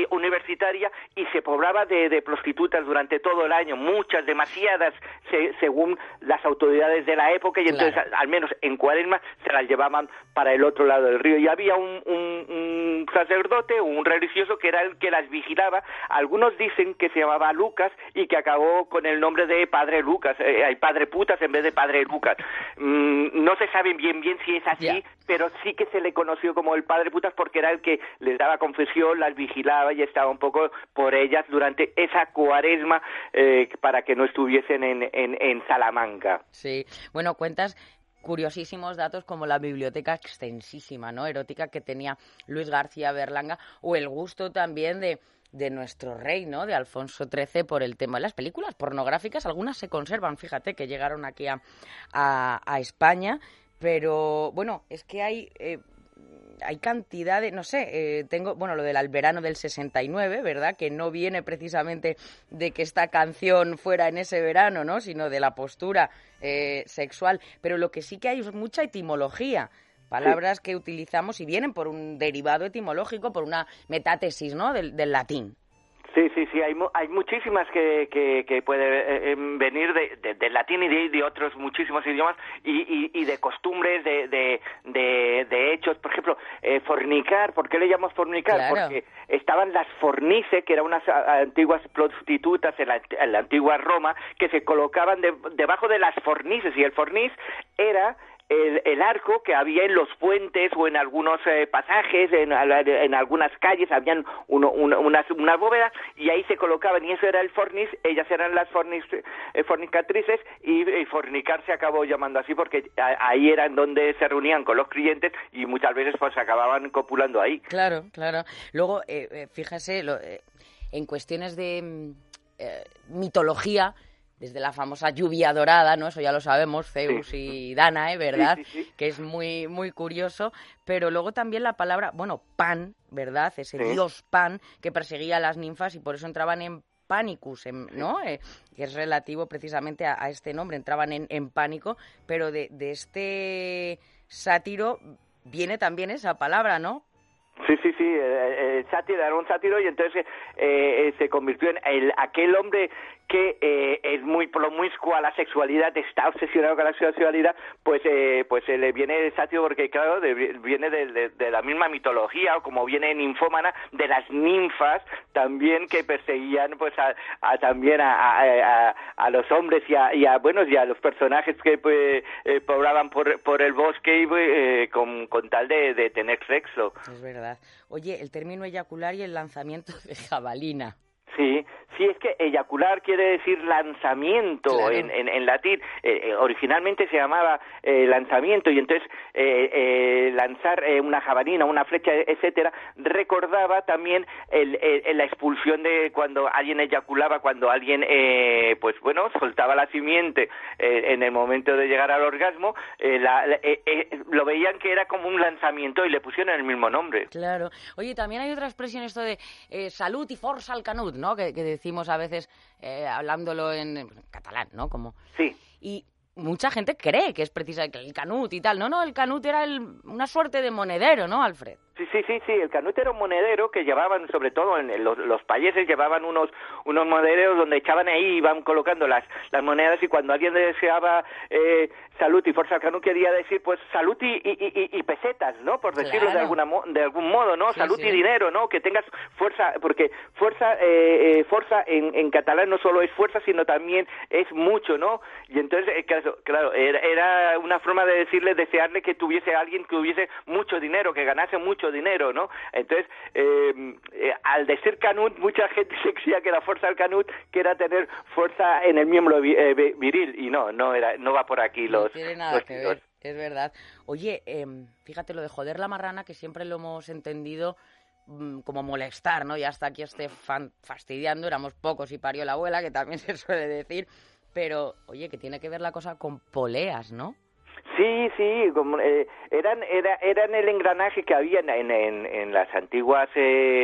universitaria y se poblaba de, de prostitutas durante todo el año, muchas, demasiadas, se, según las autoridades de la época, y entonces claro. al, al menos en Cuaresma se las llevaban para el otro lado del río. Y había un, un, un sacerdote, un religioso, que era el que las vigilaba. Algunos dicen que se llamaba Lucas y que acabó con el nombre de Padre Lucas, eh, hay Padre Putas en vez de Padre Lucas. Mm, no se sabe bien bien si es así, yeah. pero sí que se le conoció como el Padre Putas porque era el que les daba confesión, las vigilaba y estaba un poco por ellas durante esa Cuaresma eh, para que no estuviesen en, en, en Salamanca. Sí, bueno, cuentas curiosísimos datos como la biblioteca extensísima, ¿no?, erótica que tenía Luis García Berlanga, o el gusto también de, de nuestro rey, ¿no?, de Alfonso trece, por el tema de las películas pornográficas. Algunas se conservan, fíjate, que llegaron aquí a, a, a España, pero bueno, es que hay... Eh, hay cantidad de, no sé, eh, tengo, bueno, lo del verano del sesenta y nueve, ¿verdad?, que no viene precisamente de que esta canción fuera en ese verano, ¿no?, sino de la postura eh, sexual, pero lo que sí que hay es mucha etimología, palabras sí. que utilizamos y vienen por un derivado etimológico, por una metátesis, ¿no?, del, del latín. Sí, sí, sí, hay, hay muchísimas que, que, que pueden eh, venir de, de, del latín y de, de otros muchísimos idiomas y, y, y de costumbres, de, de, de, de hechos. Por ejemplo, eh, fornicar, ¿por qué le llamamos fornicar? Claro. Porque estaban las fornice, que eran unas a, antiguas prostitutas en la, en la antigua Roma, que se colocaban de, debajo de las fornices, y el forniz era... El, el arco que había en los puentes o en algunos eh, pasajes, en, en algunas calles, habían uno, uno, unas, unas bóvedas, y ahí se colocaban, y eso era el fornis, ellas eran las fornis, eh, fornicatrices, y, y fornicar se acabó llamando así porque a, ahí eran donde se reunían con los clientes y muchas veces pues acababan copulando ahí. Claro, claro. Luego, eh, eh, fíjese, lo, eh, en cuestiones de eh, mitología, desde la famosa lluvia dorada, ¿no? Eso ya lo sabemos, Zeus sí. y Danae, ¿verdad? Sí, sí, sí. Que es muy muy curioso. Pero luego también la palabra, bueno, Pan, ¿verdad? Ese sí. dios Pan que perseguía a las ninfas y por eso entraban en panicus, en, ¿no? Eh, que es relativo precisamente a, a este nombre. Entraban en, en pánico, pero de, de este sátiro viene también esa palabra, ¿no? Sí, sí, sí, el, el sátiro era un sátiro y entonces eh, se convirtió en el, aquel hombre que eh, es muy promiscuo a la sexualidad, está obsesionado con la sexualidad, pues eh, pues se le viene el sátiro porque, claro, de, viene de, de, de la misma mitología, o como viene ninfómana, de las ninfas también que perseguían pues a, a también a, a, a, a los hombres y a, y a bueno y a los personajes que pues, eh, poblaban por, por el bosque y eh, con, con tal de, de tener sexo. Es verdad. Oye, el término eyacular y el lanzamiento de jabalina. Sí, sí, es que eyacular quiere decir lanzamiento, claro. en, en, en latín. Eh, originalmente se llamaba eh, lanzamiento, y entonces eh, eh, lanzar eh, una jabalina, una flecha, etcétera, recordaba también el, el, la expulsión de cuando alguien eyaculaba, cuando alguien, eh, pues bueno, soltaba la simiente eh, en el momento de llegar al orgasmo, eh, la, la, eh, eh, lo veían que era como un lanzamiento y le pusieron el mismo nombre. Claro. Oye, también hay otra expresión, esto de eh, salut y força al canut, ¿no? Que, que decimos a veces eh, hablándolo en, en catalán, ¿no? Como... Sí. Y mucha gente cree que es precisamente el canut y tal. No, no, el canut era el, una suerte de monedero, ¿no, Alfred? Sí, sí, sí, sí, el canut era un monedero que llevaban, sobre todo en los, los payeses, llevaban unos unos monederos donde echaban ahí, iban colocando las las monedas, y cuando alguien deseaba eh, salud y fuerza al canut, quería decir pues salud y, y, y, y pesetas, ¿no? Por decirlo claro. de alguna de algún modo, ¿no? Sí, salud sí. y dinero, ¿no? Que tengas fuerza, porque fuerza eh, eh, fuerza en, en catalán no solo es fuerza, sino también es mucho, ¿no? Y entonces, eh, claro, claro era, era una forma de decirle, desearle que tuviese alguien que hubiese mucho dinero, que ganase mucho dinero, ¿no? Entonces, eh, eh, al decir canut, mucha gente se creía que la fuerza del canut, que era tener fuerza en el miembro vi, eh, viril, y no, no era, no va por aquí los... No tiene nada que ver, es verdad. Oye, eh, fíjate lo de joder la marrana, que siempre lo hemos entendido mmm, como molestar, ¿no? Ya hasta aquí esté fan, fastidiando, éramos pocos y parió la abuela, que también se suele decir, pero, oye, que tiene que ver la cosa con poleas, ¿no? Sí, sí, como, eh, eran era eran el engranaje que había en, en, en las antiguas eh,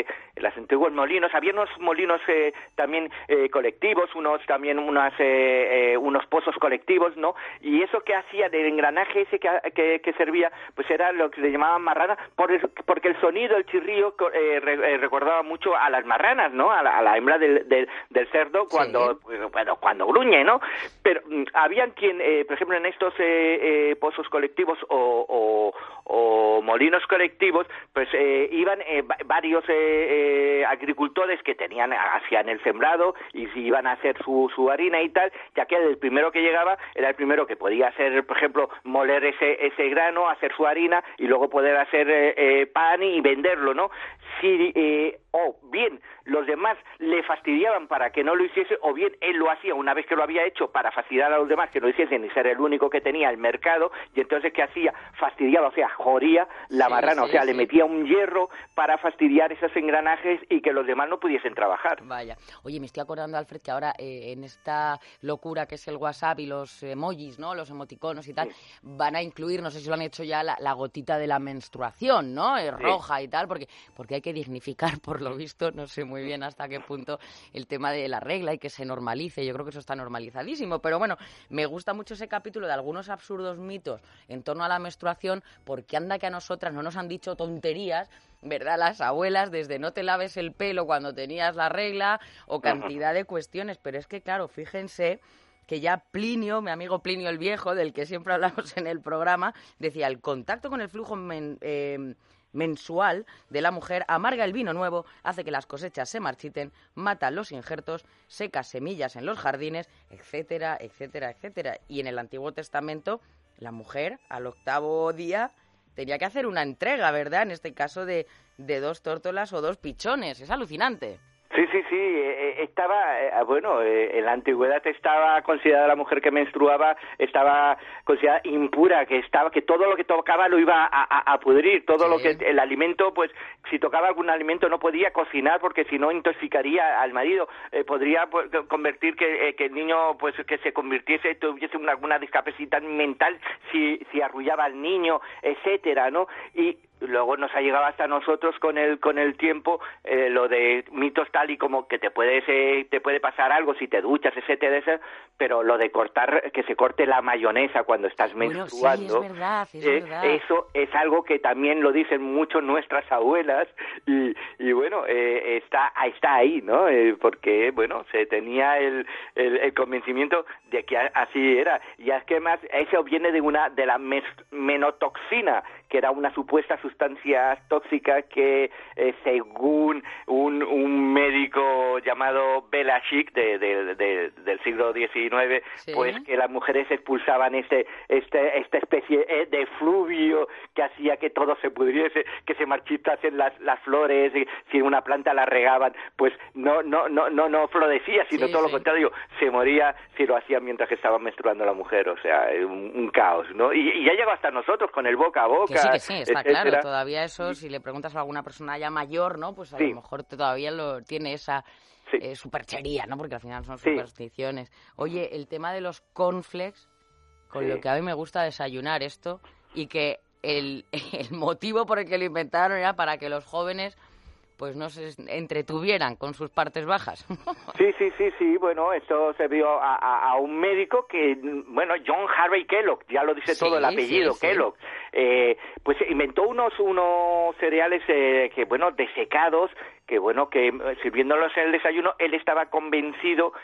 en los antiguos molinos. Había unos molinos eh, también eh, colectivos, unos también unas, eh, eh, unos pozos colectivos, ¿no? Y eso que hacía del engranaje ese que, que, que servía, pues era lo que le llamaban marrana, por el, porque el sonido, el chirrío, eh, re, eh, recordaba mucho a las marranas, ¿no? A la, a la hembra del, del, del cerdo cuando, sí. bueno, cuando gruñe, ¿no? Pero mm, habían quien, eh, por ejemplo, en estos eh, eh, pozos colectivos o, o, o molinos colectivos, pues eh, iban eh, varios eh, eh, agricultores que tenían, hacían el sembrado y iban a hacer su, su harina y tal, ya que el primero que llegaba era el primero que podía hacer, por ejemplo, moler ese, ese grano, hacer su harina y luego poder hacer eh, eh, pan y venderlo, ¿no? Si, eh, o bien los demás le fastidiaban para que no lo hiciese, o bien él lo hacía una vez que lo había hecho para fastidiar a los demás que lo hiciesen y ser el único que tenía el mercado, y entonces ¿qué hacía? Fastidiaba, o sea, joría la sí, marrana, sí, o sea, sí. le metía un hierro para fastidiar esos engranajes y que los demás no pudiesen trabajar. Vaya. Oye, me estoy acordando, Alfred, que ahora eh, en esta locura que es el WhatsApp y los emojis, ¿no? Los emoticonos y tal, sí. van a incluir, no sé si lo han hecho ya, la, la gotita de la menstruación, ¿no? Es sí. roja y tal, porque, porque hay que dignificar, por lo visto, no sé muy bien hasta qué punto, el tema de la regla y que se normalice. Yo creo que eso está normalizadísimo, pero bueno, me gusta mucho ese capítulo de algunos absurdos mitos en torno a la menstruación, porque anda que a nosotras no nos han dicho tonterías, ¿verdad? Las abuelas, desde no te laves el pelo cuando tenías la regla o cantidad de cuestiones, pero es que claro, fíjense que ya Plinio, mi amigo Plinio el Viejo, del que siempre hablamos en el programa, decía, el contacto con el flujo men, eh, mensual de la mujer amarga el vino nuevo, hace que las cosechas se marchiten, mata los injertos, seca semillas en los jardines, etcétera, etcétera, etcétera. Y en el Antiguo Testamento, la mujer, al octavo día, tenía que hacer una entrega, ¿verdad? En este caso de, de dos tórtolas o dos pichones. Es alucinante. Sí, sí, sí, eh, estaba, eh, bueno, eh, en la antigüedad estaba considerada la mujer que menstruaba, estaba considerada impura, que estaba, que todo lo que tocaba lo iba a, a, a pudrir, todo sí. lo que, el alimento, pues, si tocaba algún alimento no podía cocinar porque si no intoxicaría al marido, eh, podría pues, convertir que, eh, que el niño, pues, que se convirtiese, tuviese una, una discapacidad mental si, si arrullaba al niño, etcétera, ¿no? Y luego nos ha llegado hasta nosotros con el con el tiempo eh, lo de mitos tal y como que te puedes eh, te puede pasar algo si te duchas, etcétera, etcétera, pero lo de cortar, que se corte la mayonesa cuando estás bueno, menstruando, sí, es verdad, es eh, verdad. eso es algo que también lo dicen mucho nuestras abuelas y, y bueno, eh, está está ahí, ¿no? Eh, porque, bueno, se tenía el, el, el convencimiento de que así era, y es que más eso viene de una de la mes, menotoxina, que era una supuesta sustancia tóxica que, eh, según un, un médico llamado Bela-Schick de, de, de, del siglo diecinueve, sí. pues que las mujeres expulsaban este, este, esta especie de fluvio que hacía que todo se pudriese, que se marchitasen las, las flores, y si una planta la regaban, pues no, no, no, no, no florecía, sino sí, todo sí. lo contrario, se moría si lo hacían mientras que estaba menstruando la mujer, o sea, un, un caos, ¿no? Y, y ya llegó hasta nosotros con el boca a boca. Que sí, que sí, está etcétera. Claro, todavía eso, si le preguntas a alguna persona ya mayor, ¿no? Pues a sí. lo mejor todavía lo tiene esa sí. eh, superchería, ¿no? Porque al final son supersticiones. Sí. Oye, el tema de los cornflakes, con sí. lo que a mí me gusta desayunar esto, y que el, el motivo por el que lo inventaron era para que los jóvenes pues no se entretuvieran con sus partes bajas. Sí, sí, sí, sí, bueno, esto se vio a, a, a un médico que, bueno, John Harvey Kellogg, ya lo dice sí, todo el apellido, sí, Kellogg, sí. Eh, pues inventó unos unos cereales eh, que, bueno, desecados, que, bueno, que sirviéndolos en el desayuno, él estaba convencido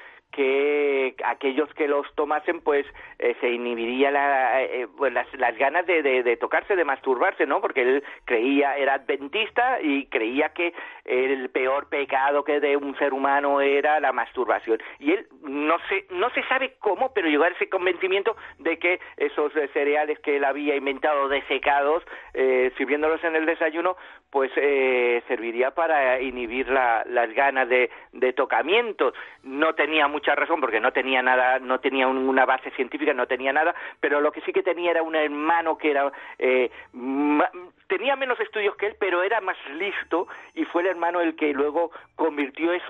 que aquellos que los tomasen pues eh, se inhibiría la, eh, pues las, las ganas de, de, de tocarse, de masturbarse, ¿no? Porque él creía, era adventista y creía que el peor pecado que de un ser humano era la masturbación. Y él no se, no se sabe cómo, pero llegó a ese convencimiento de que esos eh, cereales que él había inventado desecados, eh, sirviéndolos en el desayuno, pues eh, serviría para inhibir la, las ganas de, de tocamiento. No tenía mucha razón porque no tenía nada, no tenía una base científica, no tenía nada, pero lo que sí que tenía era un hermano que era eh, ma, tenía menos estudios que él, pero era más listo, y fue el hermano el que luego convirtió esos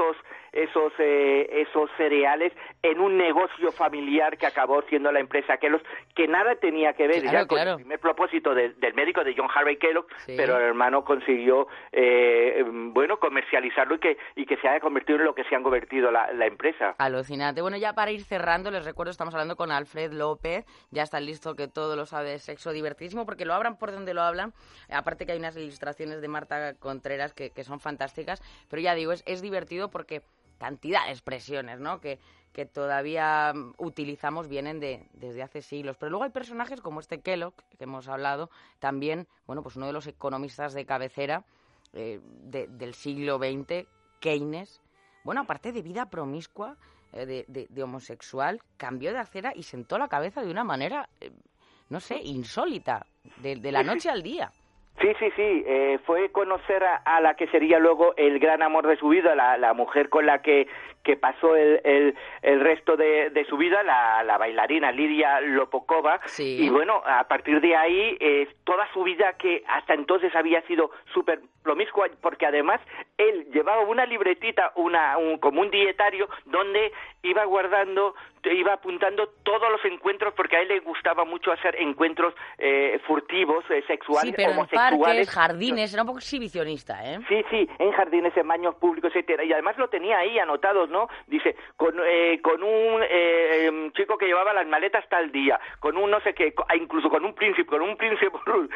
esos eh, esos cereales en un negocio familiar que acabó siendo la empresa Kellogg, que nada tenía que ver claro, ya con claro. el primer propósito de, del médico de John Harvey Kellogg, sí. pero el hermano consiguió eh, bueno comercializarlo y que y que se haya convertido en lo que se han convertido la, la empresa. Alucinante. Bueno, ya para ir cerrando, les recuerdo, estamos hablando con Alfred López, ya está listo, que todo lo sabe de sexo, divertidísimo, porque lo abran por donde lo hablan, aparte que hay unas ilustraciones de Marta Contreras que, que son fantásticas, pero ya digo, es, es divertido porque cantidad de expresiones, ¿no?, que, que todavía utilizamos vienen de desde hace siglos. Pero luego hay personajes como este Kellogg, que hemos hablado, también, bueno, pues uno de los economistas de cabecera eh, de, del siglo veinte, Keynes. Bueno, aparte de vida promiscua, eh, de, de, de homosexual, cambió de acera y sentó la cabeza de una manera, eh, no sé, insólita, de, de la noche al día. Sí, sí, sí, eh, fue conocer a, a la que sería luego el gran amor de su vida, la, la mujer con la que, que pasó el, el, el resto de, de su vida, la, la bailarina Lidia Lopokova, sí. Y bueno, a partir de ahí, eh, toda su vida que hasta entonces había sido súper promiscua, porque además él llevaba una libretita, una un, como un dietario, donde iba guardando, iba apuntando todos los encuentros, porque a él le gustaba mucho hacer encuentros eh, furtivos, eh, sexuales, sí, pero homosexuales. En parques, jardines, era un poco exhibicionista, ¿eh? Sí, sí, en jardines, en baños públicos, etcétera. Y además lo tenía ahí anotados, ¿no? Dice, con, eh, con un eh, chico que llevaba las maletas tal día, con un no sé qué, incluso con un príncipe, con un príncipe,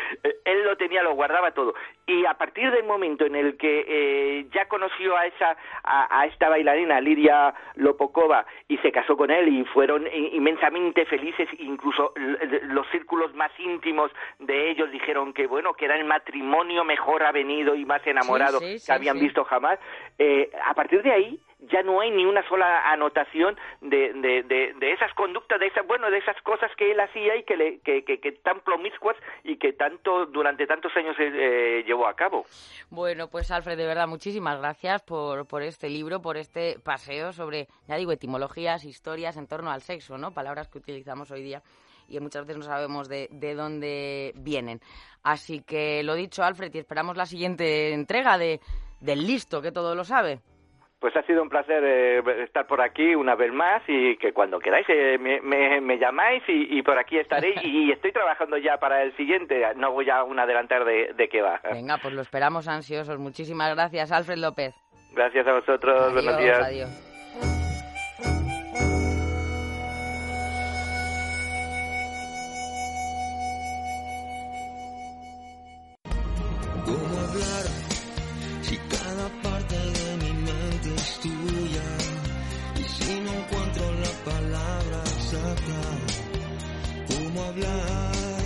él lo tenía, lo guardaba todo. Y a partir del momento en el que eh, ya conoció a esa a, a esta bailarina, Lidia Lopokova, y se casó con él y fueron inmensamente felices, incluso los círculos más íntimos de ellos dijeron que, bueno, que era el matrimonio mejor avenido y más enamorado sí, sí, sí, que habían sí. visto jamás. Eh, a partir de ahí ya no hay ni una sola anotación de, de, de, de esas conductas, de esas, bueno, de esas cosas que él hacía y que, le, que, que, que tan promiscuas y que tanto durante tantos años eh, llevó a cabo. Bueno, pues Alfred, de verdad, muchísimas gracias por, por este libro, por este paseo sobre, ya digo, etimologías, historias en torno al sexo, ¿no? Palabras que utilizamos hoy día y muchas veces no sabemos de, de dónde vienen. Así que lo dicho, Alfred, y esperamos la siguiente entrega de del listo que todo lo sabe. Pues ha sido un placer eh, estar por aquí una vez más y que cuando queráis eh, me, me, me llamáis y, y por aquí estaré y, y estoy trabajando ya para el siguiente, no voy a aún adelantar de, de qué va. Venga, pues lo esperamos ansiosos. Muchísimas gracias, Alfred López. Gracias a vosotros, Adiós, buenos días. Adiós. ¿Cómo hablar si cada parte de mi mente es tuya? Y si no encuentro la palabra exacta, ¿cómo hablar?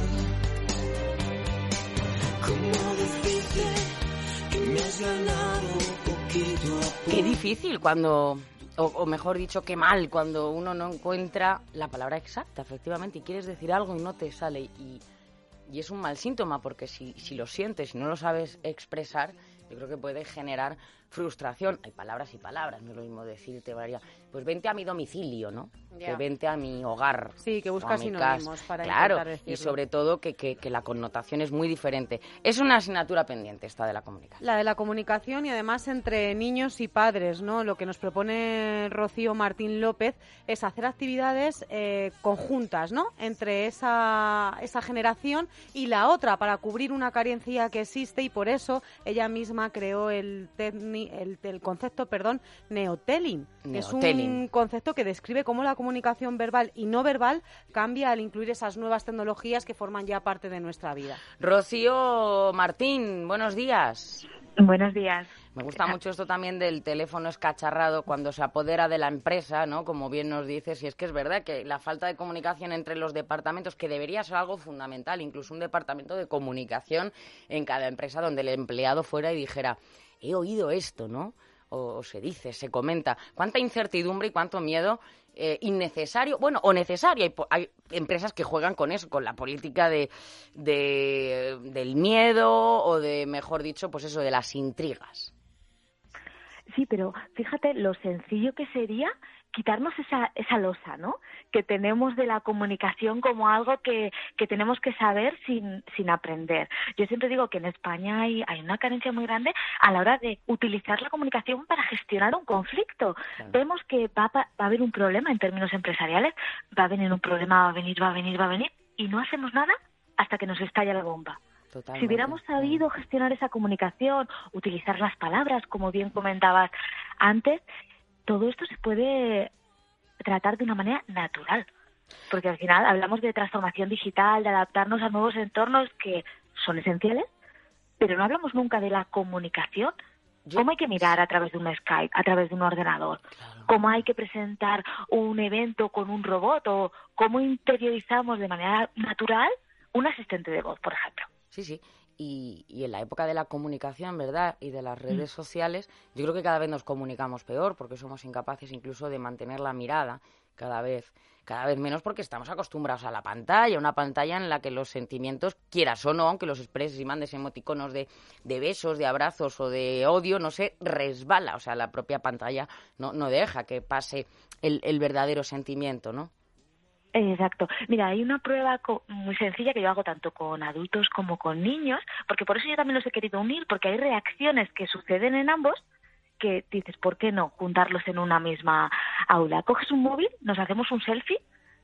¿Cómo decirte que me has ganado poquito a poco? Qué difícil cuando, o, o mejor dicho, qué mal cuando uno no encuentra la palabra exacta, efectivamente, y quieres decir algo y no te sale. Y, y es un mal síntoma, porque si, si lo sientes y no lo sabes expresar, yo creo que puede generar frustración. Hay palabras y palabras, no es lo mismo decirte, María, pues vente a mi domicilio, ¿no? Ya. Que vente a mi hogar. Sí, que busca o a mi sinónimos casa. para Claro, intentar decirlo. y sobre todo que, que, que la connotación es muy diferente. Es una asignatura pendiente esta de la comunicación. La de la comunicación y además entre niños y padres, ¿no? Lo que nos propone Rocío Martín López es hacer actividades eh, conjuntas, ¿no? Entre esa, esa generación y la otra para cubrir una carencia que existe, y por eso ella misma creó el, tecni, el, el concepto, perdón, neotelling, que es un concepto que describe cómo la comunicación verbal y no verbal cambia al incluir esas nuevas tecnologías que forman ya parte de nuestra vida. Rocío Martín, buenos días. Buenos días. Me gusta mucho esto también del teléfono escacharrado cuando se apodera de la empresa, ¿no? Como bien nos dices, y es que es verdad que la falta de comunicación entre los departamentos, que debería ser algo fundamental, incluso un departamento de comunicación en cada empresa donde el empleado fuera y dijera, he oído esto, ¿no? O, o se dice, se comenta. Cuánta incertidumbre y cuánto miedo eh, innecesario, bueno, o necesario. Hay, hay empresas que juegan con eso, con la política de, de del miedo o de, mejor dicho, pues eso, de las intrigas. Sí, pero fíjate lo sencillo que sería quitarnos esa, esa losa, ¿no?, que tenemos de la comunicación como algo que, que tenemos que saber sin, sin aprender. Yo siempre digo que en España hay, hay una carencia muy grande a la hora de utilizar la comunicación para gestionar un conflicto. Claro. Vemos que va, va a haber un problema en términos empresariales, va a venir un problema, va a venir, va a venir, va a venir, y no hacemos nada hasta que nos estalla la bomba. Totalmente. Si hubiéramos sabido gestionar esa comunicación, utilizar las palabras, como bien comentabas antes, todo esto se puede tratar de una manera natural, porque al final hablamos de transformación digital, de adaptarnos a nuevos entornos que son esenciales, pero no hablamos nunca de la comunicación. Yo... ¿Cómo hay que mirar a través de un Skype, a través de un ordenador? Claro. ¿Cómo hay que presentar un evento con un robot? ¿O cómo interiorizamos de manera natural un asistente de voz, por ejemplo? Sí, sí. Y, y en la época de la comunicación, ¿verdad?, y de las redes sociales, yo creo que cada vez nos comunicamos peor porque somos incapaces incluso de mantener la mirada cada vez cada vez menos porque estamos acostumbrados a la pantalla, una pantalla en la que los sentimientos, quieras o no, aunque los expreses y mandes emoticonos de, de besos, de abrazos o de odio, no sé, resbala. O sea, la propia pantalla no, no deja que pase el, el verdadero sentimiento, ¿no? Exacto. Mira, hay una prueba co- muy sencilla que yo hago tanto con adultos como con niños, porque por eso yo también los he querido unir, porque hay reacciones que suceden en ambos que dices, ¿por qué no juntarlos en una misma aula? Coges un móvil, nos hacemos un selfie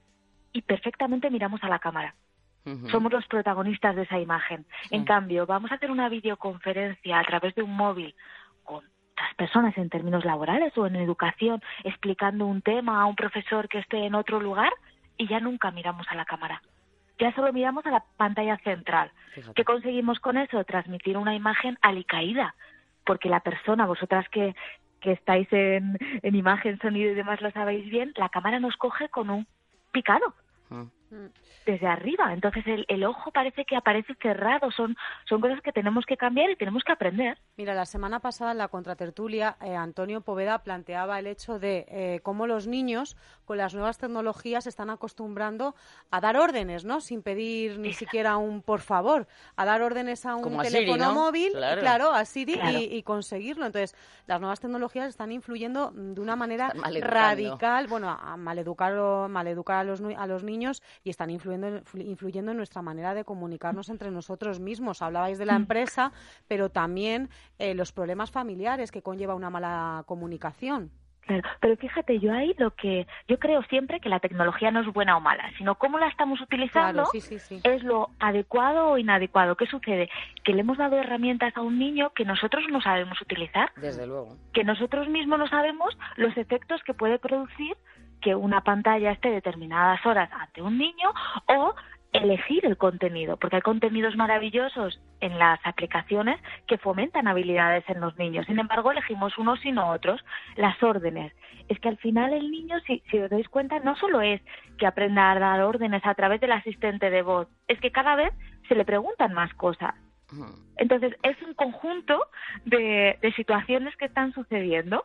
y perfectamente miramos a la cámara. Uh-huh. Somos los protagonistas de esa imagen. Sí. En cambio, vamos a hacer una videoconferencia a través de un móvil con las personas en términos laborales o en educación, explicando un tema a un profesor que esté en otro lugar, y ya nunca miramos a la cámara. Ya solo miramos a la pantalla central. Fíjate. ¿Qué conseguimos con eso? Transmitir una imagen alicaída, porque la persona, vosotras que, que estáis en, en imagen, sonido y demás lo sabéis bien, la cámara nos coge con un picado. Mm. Desde arriba, entonces el, el ojo parece que aparece cerrado, son, son cosas que tenemos que cambiar y tenemos que aprender. Mira, la semana pasada en la contratertulia eh, Antonio Poveda planteaba el hecho de eh, cómo los niños con las nuevas tecnologías se están acostumbrando a dar órdenes, ¿no? Sin pedir ni Exacto. siquiera un por favor, a dar órdenes a un Como teléfono a Siri, ¿no? móvil, claro, claro a Siri claro. Y, y conseguirlo. Entonces, las nuevas tecnologías están influyendo de una manera radical, bueno, a maleducar, maleducar a los, a los niños y están influyendo influyendo en nuestra manera de comunicarnos entre nosotros mismos. Hablabais de la empresa, pero también eh, los problemas familiares que conlleva una mala comunicación. Claro, pero fíjate, yo ahí lo que yo creo siempre que la tecnología no es buena o mala, sino cómo la estamos utilizando. Claro, sí, sí, sí. Es lo adecuado o inadecuado. ¿Qué sucede? Que le hemos dado herramientas a un niño que nosotros no sabemos utilizar. Desde luego. Que nosotros mismos no sabemos los efectos que puede producir que una pantalla esté determinadas horas ante un niño, o elegir el contenido, porque hay contenidos maravillosos en las aplicaciones que fomentan habilidades en los niños. Sin embargo, elegimos unos y no otros. Las órdenes. Es que al final el niño, si, si os dais cuenta, no solo es que aprenda a dar órdenes a través del asistente de voz, es que cada vez se le preguntan más cosas. Entonces, es un conjunto de, de situaciones que están sucediendo.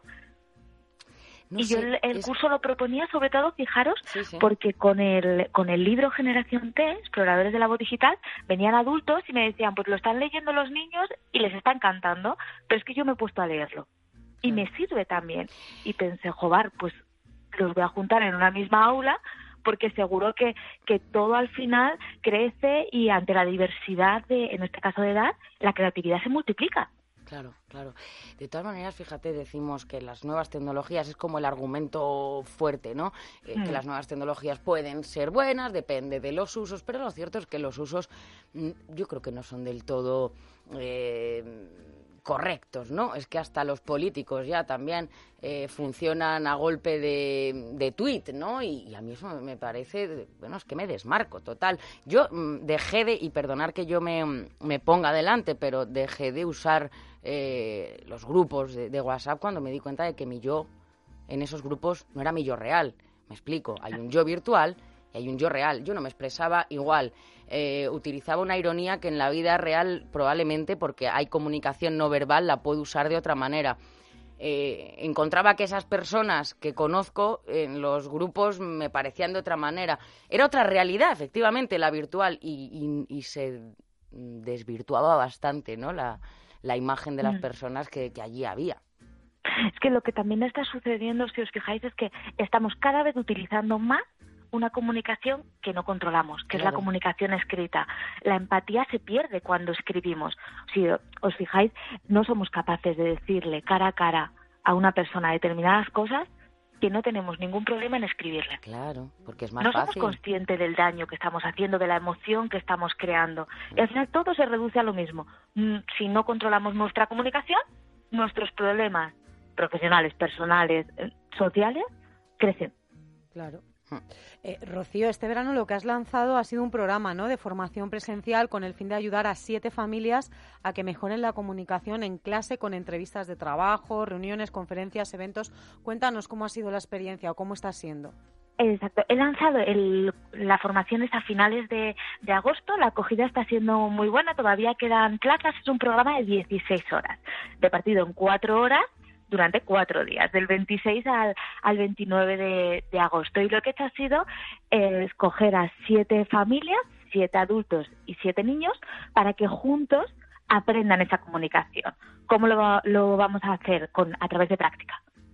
No y sé, yo el, el es... curso lo proponía sobre todo, fijaros, sí, sí. porque con el con el libro Generación T, Exploradores de la Voz Digital, venían adultos y me decían, pues lo están leyendo los niños y les está encantando, pero es que yo me he puesto a leerlo. Y me sirve también. Y pensé, joder, pues los voy a juntar en una misma aula, porque seguro que, que todo al final crece y ante la diversidad, de, en este caso de edad, la creatividad se multiplica. Claro, claro. De todas maneras, fíjate, decimos que las nuevas tecnologías es como el argumento fuerte, ¿no? Eh, mm. Que las nuevas tecnologías pueden ser buenas, depende de los usos, pero lo cierto es que los usos yo creo que no son del todo eh, correctos, ¿no? Es que hasta los políticos ya también eh, funcionan a golpe de, de tuit, ¿no? Y, y a mí eso me parece, bueno, es que me desmarco total. Yo mm, dejé de, y perdonar que yo me, me ponga adelante, pero dejé de usar eh, los grupos de, de WhatsApp cuando me di cuenta de que mi yo en esos grupos no era mi yo real. Me explico, hay un yo virtual y hay un yo real. Yo no me expresaba igual. Eh, utilizaba una ironía que en la vida real probablemente, porque hay comunicación no verbal, la puedo usar de otra manera. Eh, encontraba que esas personas que conozco en los grupos me parecían de otra manera. Era otra realidad, efectivamente, la virtual, y, y, y se desvirtuaba bastante, ¿no? La, la imagen de las personas que, que allí había. Es que lo que también está sucediendo, si os fijáis, es que estamos cada vez utilizando más una comunicación que no controlamos, que claro. es la comunicación escrita. La empatía se pierde cuando escribimos. Si os fijáis, no somos capaces de decirle cara a cara a una persona determinadas cosas que no tenemos ningún problema en escribirle. Claro, porque es más no fácil. No somos conscientes del daño que estamos haciendo, de la emoción que estamos creando. Y al final todo se reduce a lo mismo. Si no controlamos nuestra comunicación, nuestros problemas profesionales, personales, sociales, crecen. Claro. Eh, Rocío, este verano lo que has lanzado ha sido un programa, ¿no?, de formación presencial con el fin de ayudar a siete familias a que mejoren la comunicación en clase con entrevistas de trabajo, reuniones, conferencias, eventos. Cuéntanos cómo ha sido la experiencia o cómo está siendo. Exacto. He lanzado el, la formación es a finales de, de agosto. La acogida está siendo muy buena. Todavía quedan plazas. Es un programa de dieciséis horas, repartido en cuatro horas. Durante cuatro días, del veintiséis al, al veintinueve de, de agosto. Y lo que he hecho ha sido eh, escoger a siete familias, siete adultos y siete niños, para que juntos aprendan esa comunicación. ¿Cómo lo, lo vamos a hacer? Con, a través de práctica.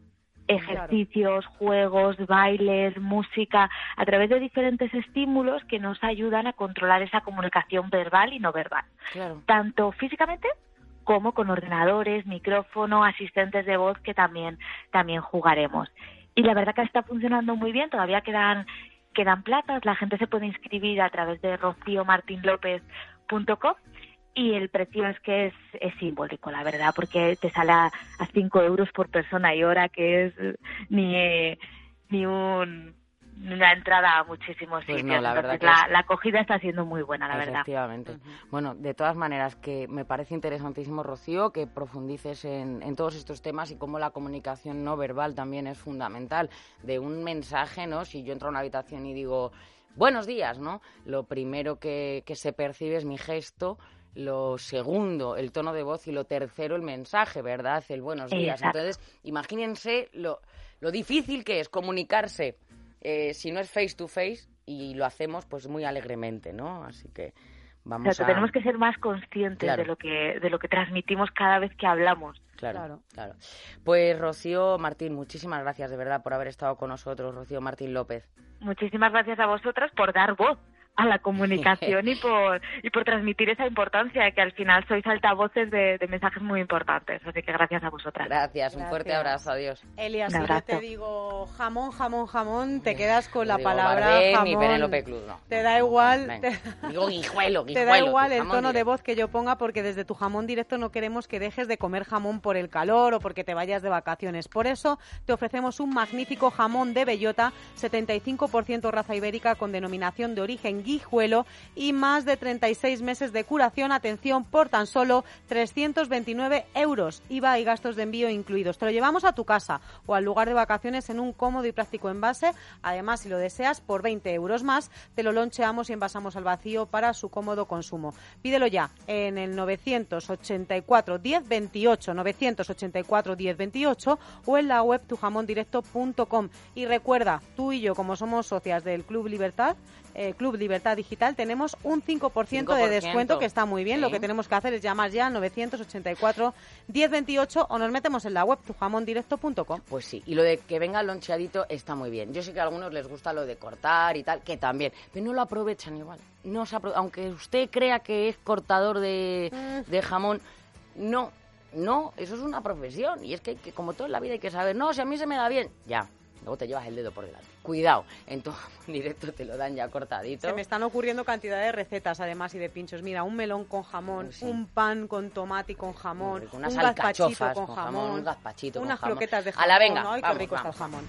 Ejercicios, claro. juegos, bailes, música, a través de diferentes estímulos que nos ayudan a controlar esa comunicación verbal y no verbal. Claro. Tanto físicamente como con ordenadores, micrófono, asistentes de voz, que también también jugaremos. Y la verdad que está funcionando muy bien, todavía quedan quedan plazas, la gente se puede inscribir a través de rocío martín lópez punto com y el precio es que es, es simbólico, la verdad, porque te sale a, a cinco euros por persona y hora, que es ni, eh, ni un... una entrada a muchísimos pues sitios. No, la, verdad Entonces, la, es... la acogida está siendo muy buena, la Efectivamente. verdad. Uh-huh. Bueno, de todas maneras, que me parece interesantísimo, Rocío, que profundices en, en todos estos temas y cómo la comunicación no verbal también es fundamental. De un mensaje, ¿no? Si yo entro a una habitación y digo buenos días, ¿no? Lo primero que, que se percibe es mi gesto, lo segundo, el tono de voz, y lo tercero, el mensaje, ¿verdad? El buenos días. Exacto. Entonces, imagínense lo, lo difícil que es comunicarse Eh, si no es face to face, y lo hacemos pues muy alegremente, ¿no? Así que vamos o sea, a... tenemos que ser más conscientes claro. de lo que de lo que transmitimos cada vez que hablamos. Claro, claro, claro. Pues Rocío Martín, muchísimas gracias de verdad por haber estado con nosotros, Rocío Martín López. Muchísimas gracias a vosotras por dar voz a la comunicación y por y por transmitir esa importancia, que al final sois altavoces de, de mensajes muy importantes. Así que gracias a vosotras. Gracias, un gracias. Fuerte abrazo, adiós. Elia, si yo te digo jamón, jamón, jamón, te quedas con la digo palabra Bardem, jamón. Ni Penélope Cruz, no. Te da igual. No, te... Digo guijuelo, guijuelo. Te da igual el tono directo. de voz que yo ponga, porque desde tu jamón directo no queremos que dejes de comer jamón por el calor o porque te vayas de vacaciones. Por eso te ofrecemos un magnífico jamón de bellota, setenta y cinco por ciento raza ibérica con denominación de origen guijuelo y más de treinta y seis meses de curación. Atención, por tan solo trescientos veintinueve euros, I V A y gastos de envío incluidos. Te lo llevamos a tu casa o al lugar de vacaciones en un cómodo y práctico envase. Además, si lo deseas, por veinte euros más, te lo loncheamos y envasamos al vacío para su cómodo consumo. Pídelo ya en el novecientos ochenta y cuatro diez veintiocho, novecientos ochenta y cuatro diez veintiocho o en la web tu jamón directo punto com. Y recuerda, tú y yo, como somos socias del Club Libertad, Eh, Club Libertad Digital, tenemos un cinco por ciento de descuento, que está muy bien. Sí. Lo que tenemos que hacer es llamar ya al novecientos ochenta y cuatro diez veintiocho o nos metemos en la web tu jamón directo punto com. Pues sí, y lo de que venga loncheadito está muy bien. Yo sé que a algunos les gusta lo de cortar y tal, que también, pero no lo aprovechan igual. No se apro- aunque usted crea que es cortador de, mm. de jamón, no, no, eso es una profesión. Y es que, hay que, como todo en la vida, hay que saber, no, si a mí se me da bien, ya. Luego te llevas el dedo por delante. Cuidado, en tu jamón directo te lo dan ya cortadito. Se me están ocurriendo cantidad de recetas, además, y de pinchos. Mira, un melón con jamón, sí. un pan con tomate y con jamón, rico, unas un gazpachito con, con jamón, jamón, un gazpachito unas con jamón. croquetas de jamón. A la venga, Ay, vamos, qué rico vamos. está el jamón.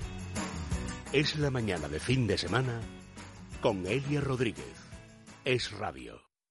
Es la mañana de fin de semana con Elia Rodríguez. Es Radio.